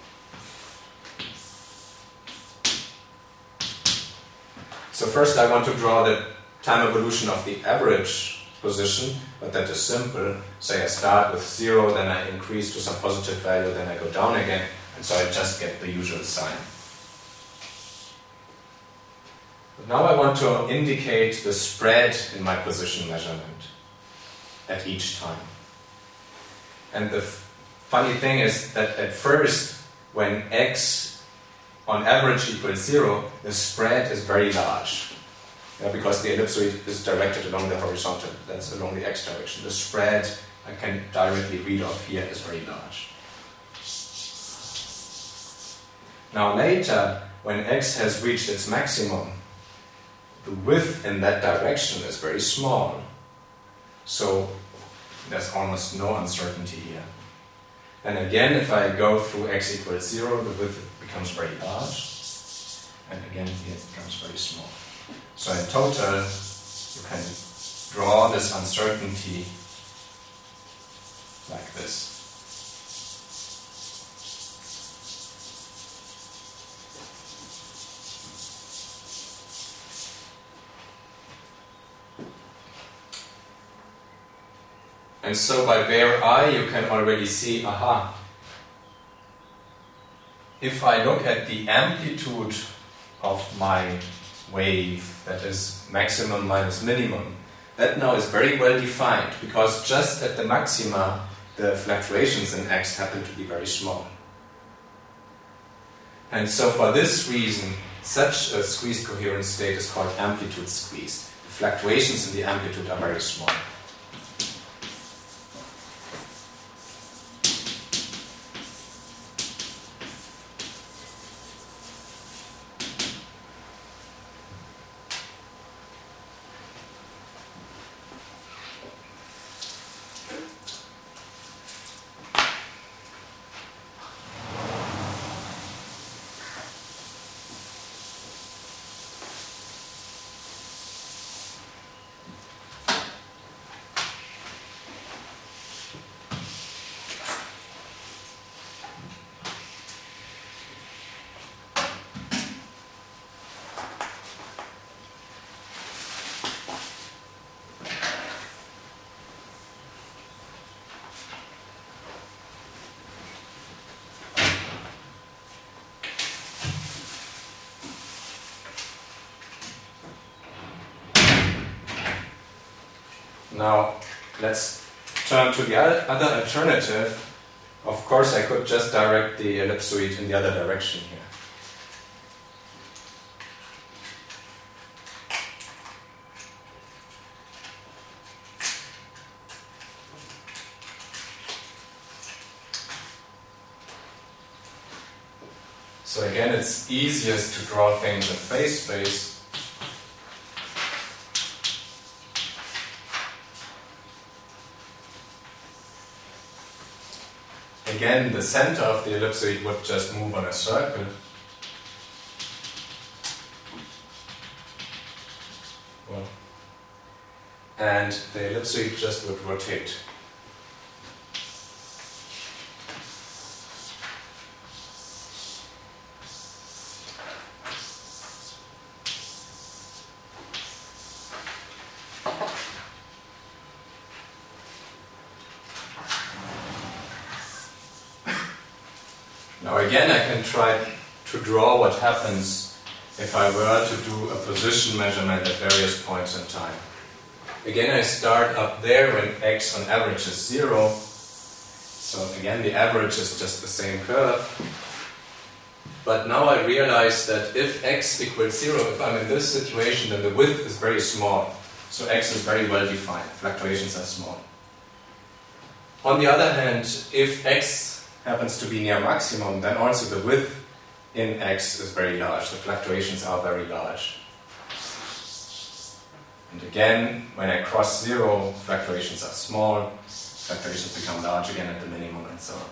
So first I want to draw the time evolution of the average position, but that is simple. Say I start with zero, then I increase to some positive value, then I go down again, and so I just get the usual sign. But now I want to indicate the spread in my position measurement at each time. And the f- funny thing is that at first, when x on average equals zero, the spread is very large. Yeah, because the ellipsoid is directed along the horizontal, that's along the x direction. The spread I can directly read off here is very large. Now later, when x has reached its maximum, the width in that direction is very small. So there's almost no uncertainty here. And again, if I go through x equals zero, the width becomes very large. And again, here it becomes very small. So in total, you can draw this uncertainty like this. And so by bare eye, you can already see, aha, if I look at the amplitude of my wave, that is maximum minus minimum, that now is very well defined, because just at the maxima the fluctuations in x happen to be very small. And so for this reason, such a squeezed coherent state is called amplitude squeezed. The fluctuations in the amplitude are very small. Now, let's turn to the other alternative. Of course, I could just direct the ellipsoid in the other direction here. So again, it's easiest to draw things in phase space. Again, the center of the ellipsoid would just move on a circle. Well, and the ellipsoid just would rotate. Now again, I can try to draw what happens if I were to do a position measurement at various points in time. Again, I start up there when x on average is zero. So again, the average is just the same curve. But now I realize that if x equals zero, if I'm in this situation, then the width is very small. So x is very well defined. Fluctuations are small. On the other hand, if x happens to be near maximum, then also the width in x is very large. The fluctuations are very large. And again, when I cross zero, fluctuations are small, fluctuations become large again at the minimum, and so on.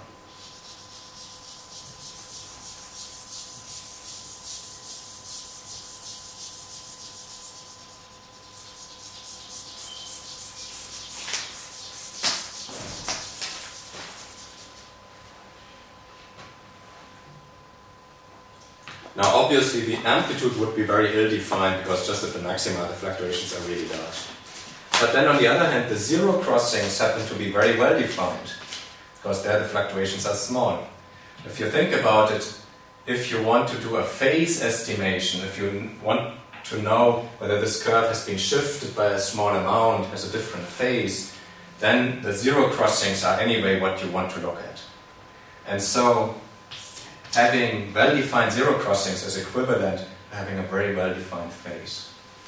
Now obviously the amplitude would be very ill-defined because just at the maxima the fluctuations are really large. But then on the other hand, the zero crossings happen to be very well defined because there the fluctuations are small. If you think about it, if you want to do a phase estimation, if you want to know whether this curve has been shifted by a small amount, has a different phase, then the zero crossings are anyway what you want to look at. And so having well-defined zero crossings is equivalent to having a very well-defined phase.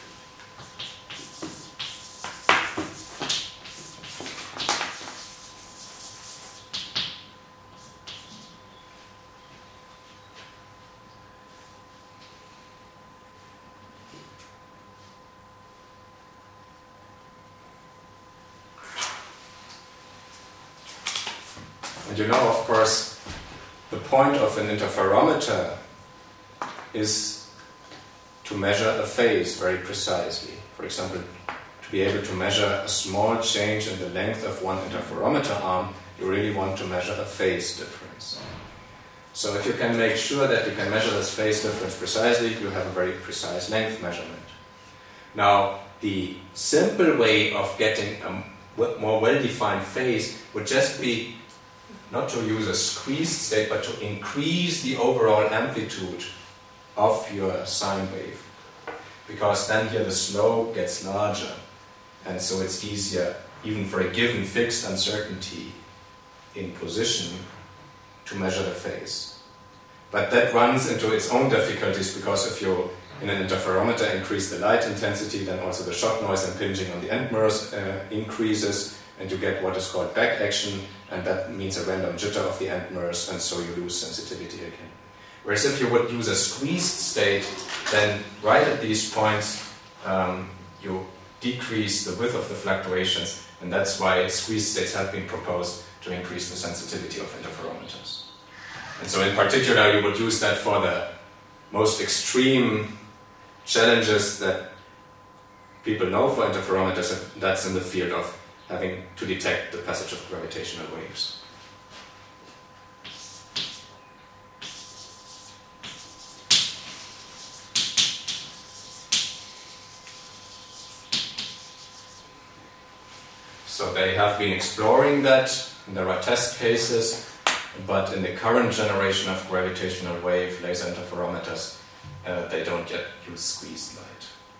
And you know, of course, the point of an interferometer is to measure a phase very precisely. For example, to be able to measure a small change in the length of one interferometer arm, you really want to measure a phase difference. So if you can make sure that you can measure this phase difference precisely, you have a very precise length measurement. Now, the simple way of getting a more well-defined phase would just be not to use a squeezed state, but to increase the overall amplitude of your sine wave. Because then here the slope gets larger, and so it's easier, even for a given fixed uncertainty in position, to measure the phase. But that runs into its own difficulties, because if you, in an interferometer, increase the light intensity, then also the shock noise impinging on the end mirrors uh, increases, and you get what is called back action, and that means a random jitter of the end mirrors, and so you lose sensitivity again. Whereas if you would use a squeezed state, then right at these points um, you decrease the width of the fluctuations, and that's why squeezed states have been proposed to increase the sensitivity of interferometers. And so in particular you would use that for the most extreme challenges that people know for interferometers, and that's in the field of having to detect the passage of gravitational waves. So they have been exploring that, and there are test cases, but in the current generation of gravitational wave laser interferometers, uh, they don't yet use squeezed light.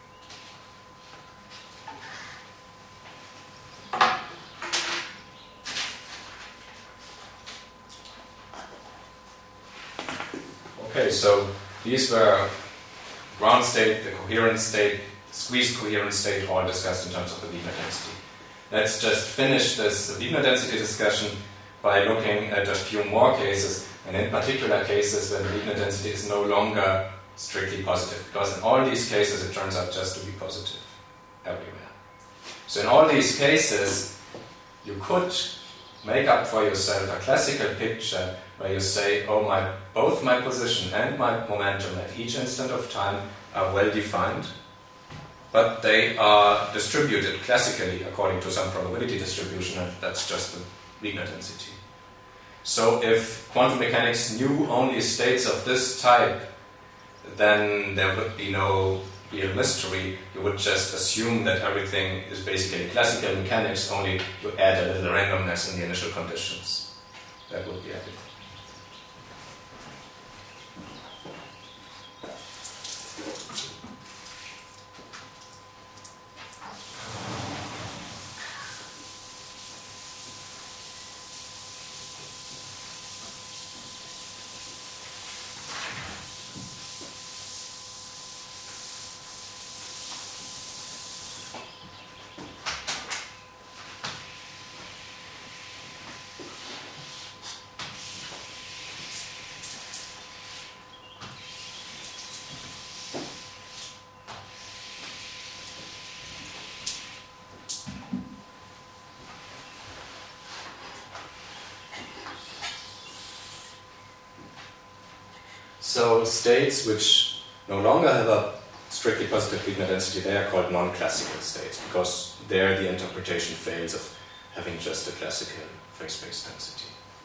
Okay, so these were ground state, the coherent state, the squeezed coherent state, all discussed in terms of the Wigner density. Let's just finish this Wigner density discussion by looking at a few more cases and in particular cases where the Wigner density is no longer strictly positive, because in all these cases it turns out just to be positive everywhere. So in all these cases, you could make up for yourself a classical picture where you say, oh, my, both my position and my momentum at each instant of time are well defined, but they are distributed classically according to some probability distribution, and that's just the Wigner density. So if quantum mechanics knew only states of this type, then there would be no real mystery. You would just assume that everything is basically classical mechanics, only you add a little randomness in the initial conditions. That would be everything. So states which no longer have a strictly positive Wigner density, they are called non-classical states, because there the interpretation fails of having just a classical phase space density.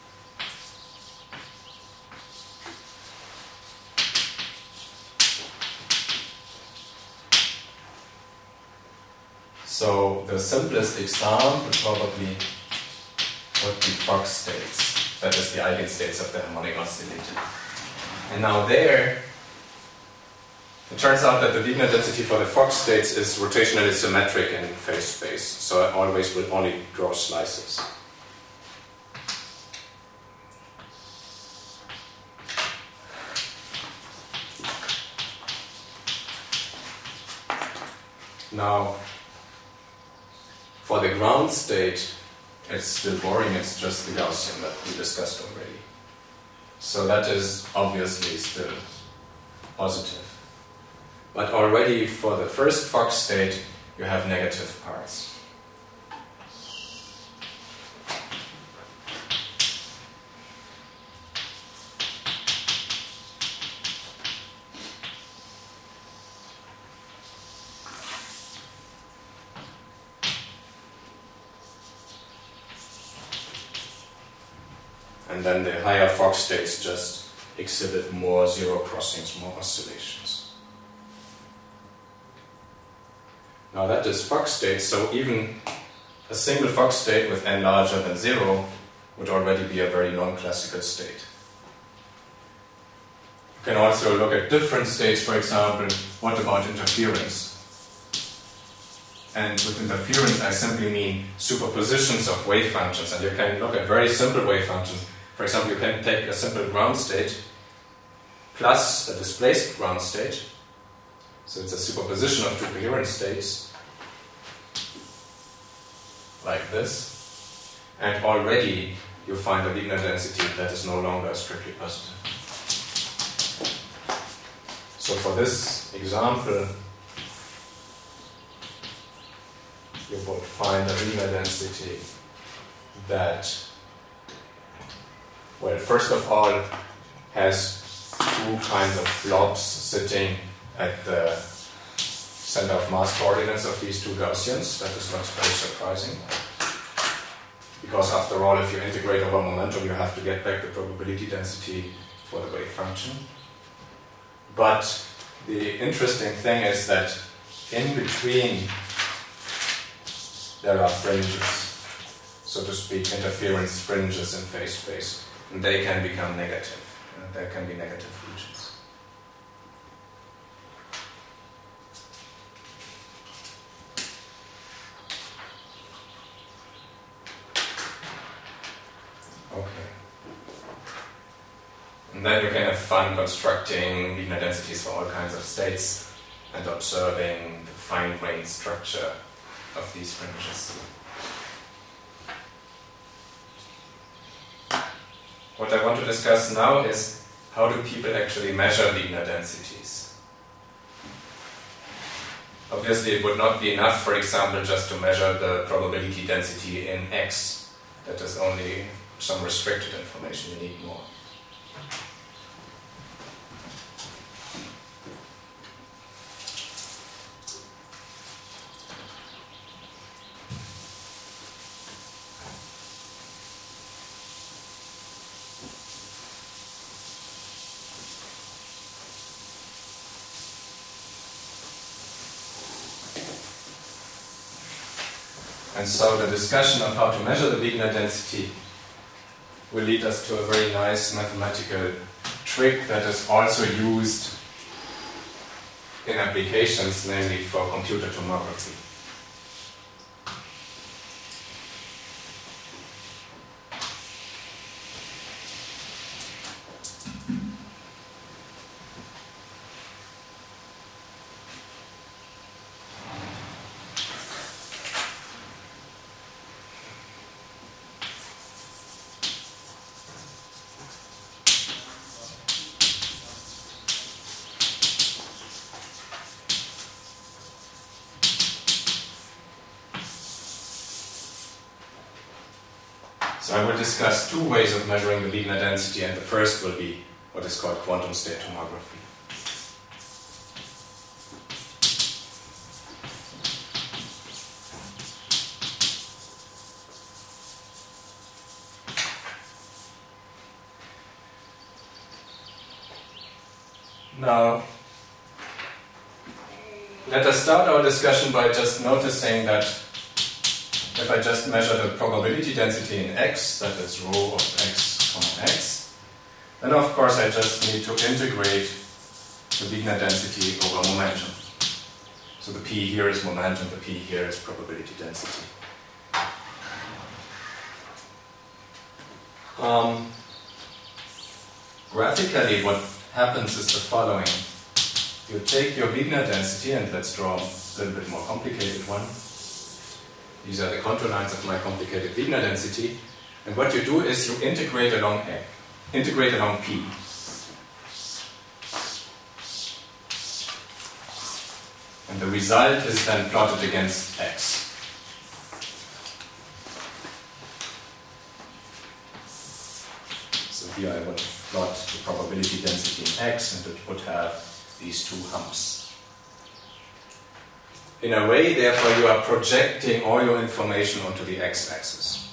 So the simplest example probably would be Fock states, that is the eigenstates of the harmonic oscillator. And now there, it turns out that the Wigner density for the Fock states is rotationally symmetric in phase space, so it always will only draw slices. Now, for the ground state, it's still boring, it's just the Gaussian that we discussed already. So that is obviously still positive. But already for the first Fock state, you have negative parts. And then the higher Fock states just exhibit more zero crossings, more oscillations. Now that is Fock state, so even a single Fock state with n larger than zero would already be a very non-classical state. You can also look at different states, for example, what about interference? And with interference I simply mean superpositions of wave functions, and you can look at very simple wave functions. For example, you can take a simple ground state plus a displaced ground state. So it's a superposition of two coherent states, like this. And already you find a Wigner density that is no longer strictly positive. So for this example, you would find a Wigner density that, well, first of all, has two kinds of blobs sitting at the center of mass coordinates of these two Gaussians. That is not very surprising, because after all, if you integrate over momentum, you have to get back the probability density for the wave function. But the interesting thing is that in between there are fringes, so to speak, interference fringes in phase space. And they can become negative. Uh, there can be negative regions. Okay. And then you can have fun constructing Wigner densities for all kinds of states and observing the fine-grained structure of these fringes. what I want to discuss now is how do people actually measure Wigner densities. Obviously, it would not be enough, for example, just to measure the probability density in X. That is only some restricted information, you need more. And so the discussion of how to measure the Wigner density will lead us to a very nice mathematical trick that is also used in applications, namely for computer tomography. So I will discuss two ways of measuring the Wigner density, and the first will be what is called quantum state tomography. Now, let us start our discussion by just noticing that if I just measure the probability density in X, that is rho of X comma X, then of course I just need to integrate the Wigner density over momentum. So the P here is momentum, the P here is probability density. Um, graphically, what happens is the following. You take your Wigner density, and let's draw a little bit more complicated one. These are the contour lines of my complicated Wigner density. And what you do is you integrate along A, integrate along P. And the result is then plotted against X. So here I would plot the probability density in X, and it would have these two humps. In a way, therefore, you are projecting all your information onto the x-axis.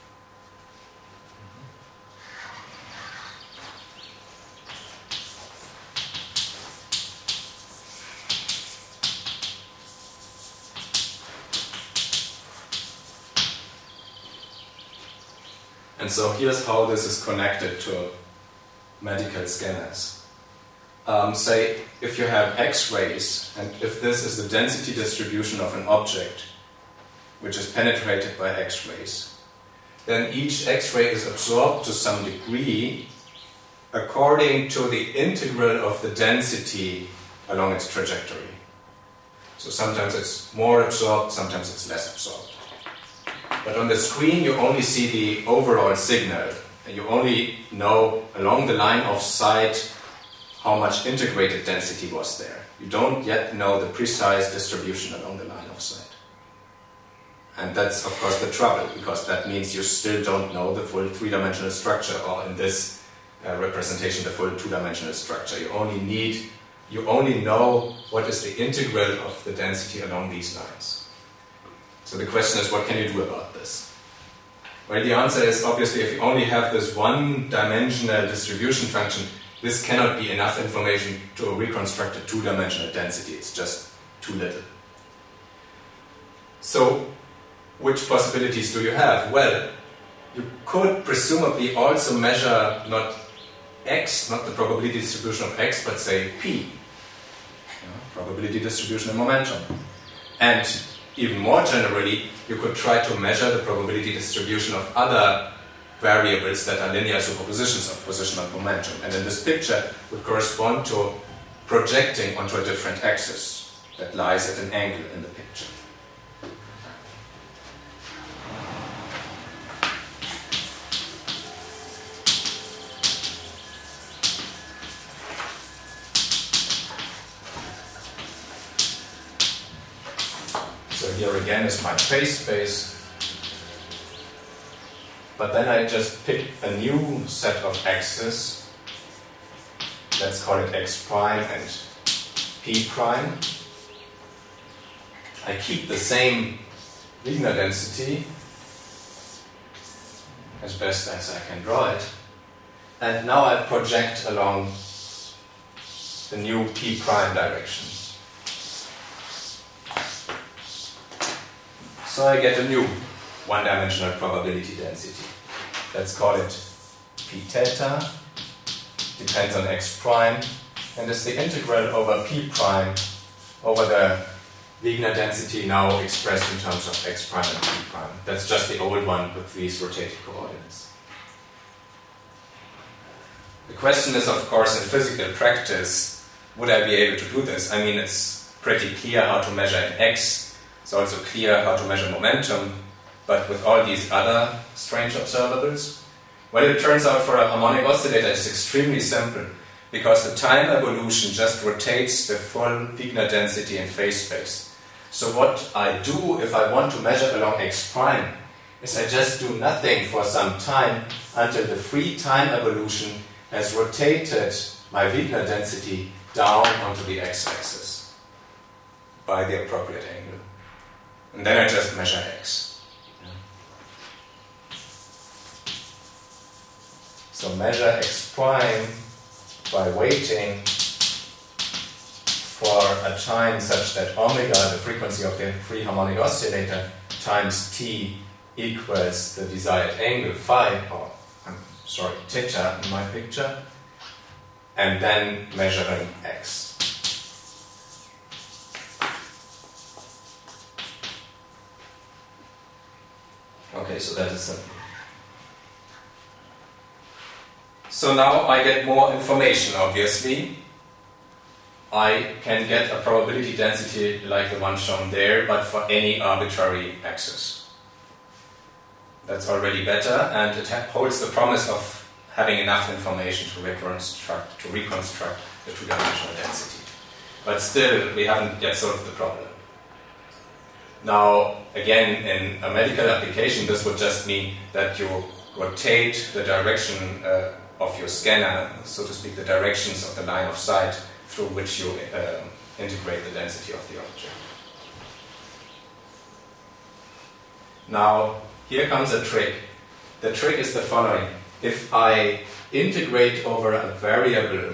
And so here's how this is connected to medical scanners. Um, say, if you have X-rays, and if this is the density distribution of an object which is penetrated by X-rays, then each X-ray is absorbed to some degree according to the integral of the density along its trajectory. So sometimes it's more absorbed, sometimes it's less absorbed. But on the screen you only see the overall signal, and you only know along the line of sight how much integrated density was there. You don't yet know the precise distribution along the line of sight. And that's of course the trouble, because that means you still don't know the full three-dimensional structure, or in this uh, representation the full two-dimensional structure. You only need, you only know what is the integral of the density along these lines. So the question is, what can you do about this? Well, the answer is obviously if you only have this one-dimensional distribution function, this cannot be enough information to reconstruct a two-dimensional density. It's just too little. So, which possibilities do you have? Well, you could presumably also measure not X, not the probability distribution of X, but say P. Yeah, probability distribution and momentum. And even more generally, you could try to measure the probability distribution of other variables that are linear superpositions of position and momentum. And in this picture would correspond to projecting onto a different axis that lies at an angle in the picture. So here again is my phase space. But then I just pick a new set of x's. Let's call it x prime and p prime. I keep the same Wigner density as best as I can draw it. And now I project along the new p prime direction. So I get a new one-dimensional probability density. Let's call it p theta, depends on x prime, and is the integral over p prime over the Wigner density now expressed in terms of x prime and p prime. That's just the old one with these rotated coordinates. The question is, of course, in physical practice, would I be able to do this? I mean, it's pretty clear how to measure in x. It's also clear how to measure momentum. But with all these other strange observables? Well, it turns out for a harmonic oscillator it's extremely simple, because the time evolution just rotates the full Wigner density in phase space. So what I do if I want to measure along x prime is I just do nothing for some time until the free time evolution has rotated my Wigner density down onto the x-axis by the appropriate angle. And then I just measure x. So measure x prime by waiting for a time such that omega, the frequency of the free harmonic oscillator, times t equals the desired angle phi, or I'm sorry, theta in my picture, and then measuring x. Okay, so that is simple. So now I get more information, obviously. I can get a probability density like the one shown there, but for any arbitrary axis. That's already better, and it holds the promise of having enough information to reconstruct, to reconstruct the two-dimensional density. But still, we haven't yet solved the problem. Now, again, in a medical application, this would just mean that you rotate the direction uh, of your scanner, so to speak, the directions of the line of sight through which you uh, integrate the density of the object. Now, here comes a trick. The trick is the following. If I integrate over a variable,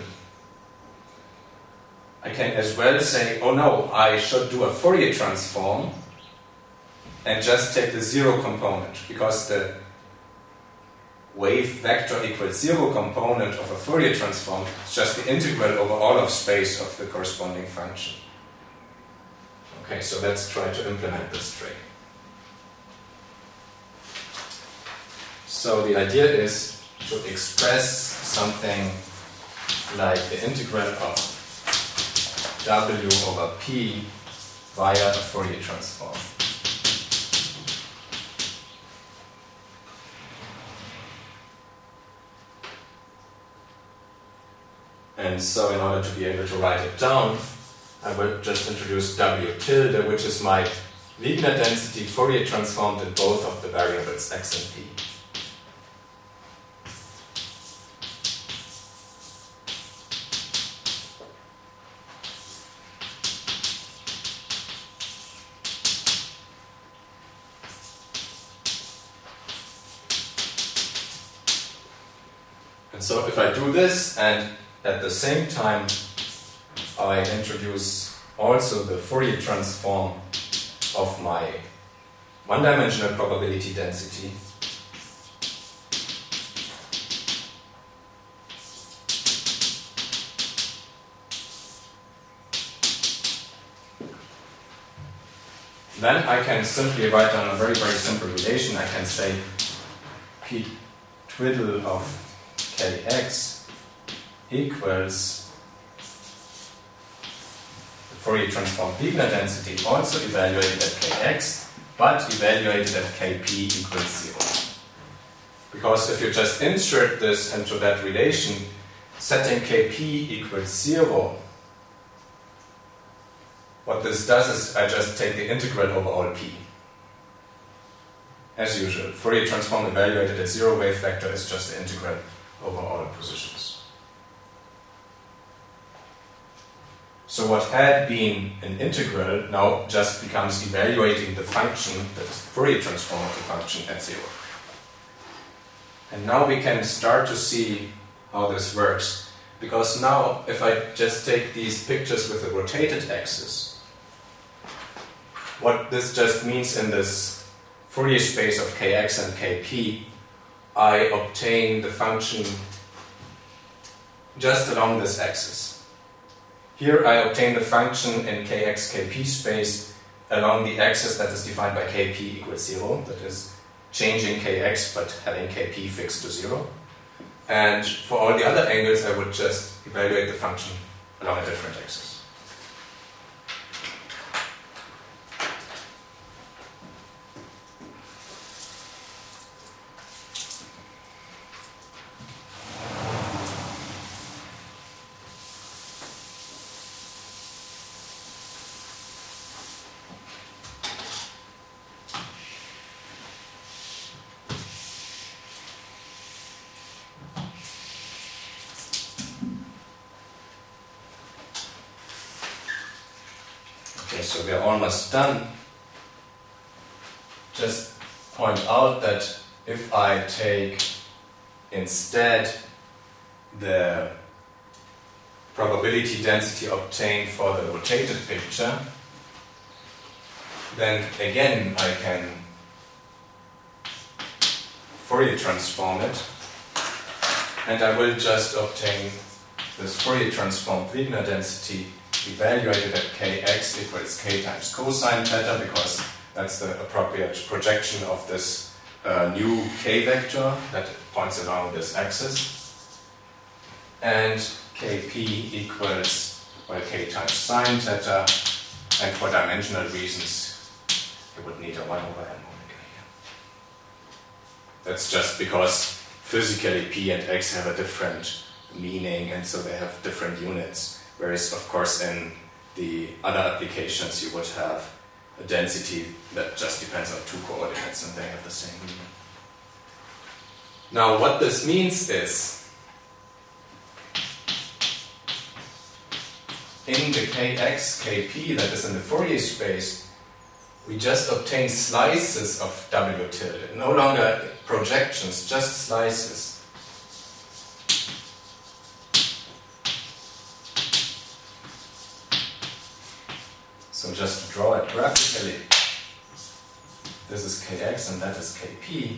I can as well say, oh no, I should do a Fourier transform and just take the zero component, because the wave vector equals zero component of a Fourier transform is just the integral over all of space of the corresponding function. Okay, so let's try to implement this trick. So the idea is to express something like the integral of W over P via a Fourier transform. And so in order to be able to write it down, I will just introduce W tilde, which is my Wigner density Fourier transformed in both of the variables x and p. And so if I do this, and at the same time I introduce also the Fourier transform of my one-dimensional probability density, then I can simply write down a very, very simple relation. I can say p twiddle of kx equals the Fourier transform Wigner density also evaluated at kx, but evaluated at kp equals zero. Because if you just insert this into that relation, setting kp equals zero what this does is I just take the integral over all p. As usual, Fourier transform evaluated at zero wave vector is just the integral over all positions. So what had been an integral now just becomes evaluating the function, that is the Fourier transform of the function at zero. And now we can start to see how this works. Because now, if I just take these pictures with the rotated axis, what this just means in this Fourier space of kx and kp, I obtain the function just along this axis. Here I obtain the function in kx, kp space along the axis that is defined by kp equals zero, that is changing kx but having kp fixed to zero. And for all the other angles, I would just evaluate the function along a different axis. So we are almost done. Just point out that if I take instead the probability density obtained for the rotated picture, then again I can Fourier transform it, and I will just obtain this Fourier transform Wigner density evaluated at kx equals k times cosine theta, because that's the appropriate projection of this uh, new k vector that points along this axis. And kp equals, well, k times sine theta, and for dimensional reasons you would need a one over n omega here. That's just because physically p and x have a different meaning, and so they have different units. Whereas, of course, in the other applications, you would have a density that just depends on two coordinates, and they have the same meaning. Now, what this means is, in the kx, kp, that is in the Fourier space, we just obtain slices of W tilde, no longer projections, just slices. So just to draw it graphically, this is kx and that is kp.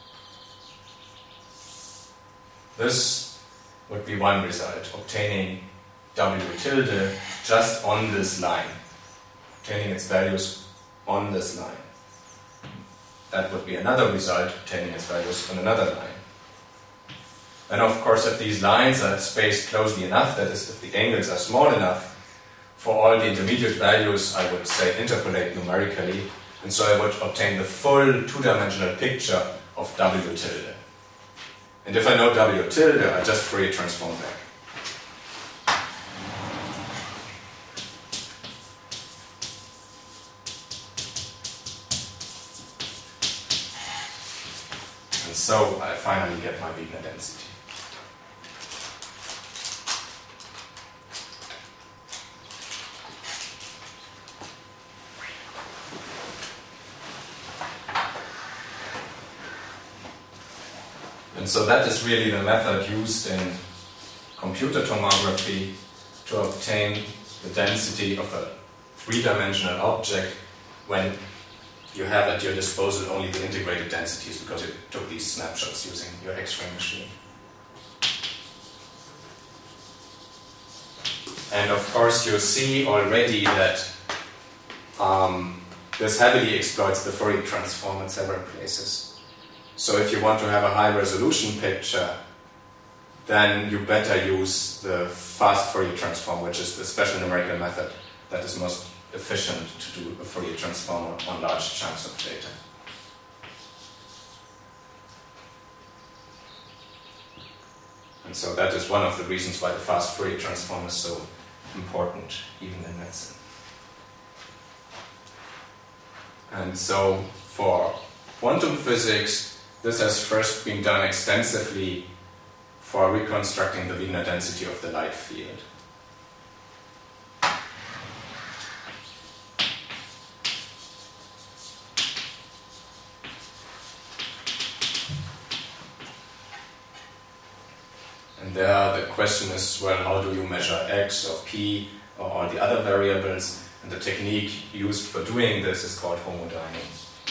This would be one result, obtaining W tilde just on this line, obtaining its values on this line. That would be another result, obtaining its values on another line. And of course, if these lines are spaced closely enough, that is, if the angles are small enough, for all the intermediate values, I would say interpolate numerically, and so I would obtain the full two-dimensional picture of W tilde. And if I know W tilde, I just Fourier transform back. And so I finally get my Wigner density. And so that is really the method used in computer tomography to obtain the density of a three-dimensional object when you have at your disposal only the integrated densities, because you took these snapshots using your X-ray machine. And of course you see already that um, this heavily exploits the Fourier transform in several places. So if you want to have a high resolution picture, then you better use the fast Fourier transform, which is the special numerical method that is most efficient to do a Fourier transform on large chunks of data. And so that is one of the reasons why the fast Fourier transform is so important, even in medicine. And so for quantum physics, this has first been done extensively for reconstructing the Wigner density of the light field. And there the question is, well, how do you measure x or p or all the other variables? And the technique used for doing this is called homodynamics.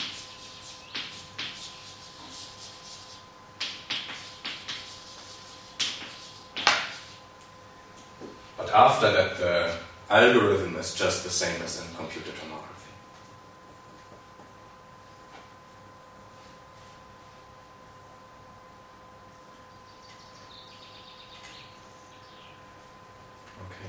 But after that, the algorithm is just the same as in computed tomography. Okay.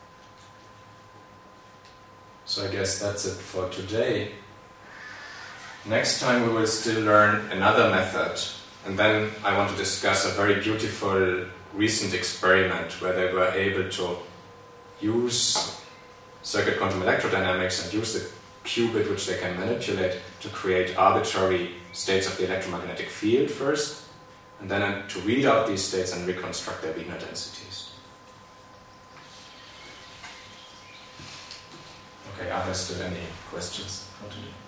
So I guess that's it for today. Next time we will still learn another method, and then I want to discuss a very beautiful recent experiment where they were able to use circuit quantum electrodynamics and use the qubit which they can manipulate to create arbitrary states of the electromagnetic field first, and then to read out these states and reconstruct their Wigner densities. Okay, are there still any questions for today?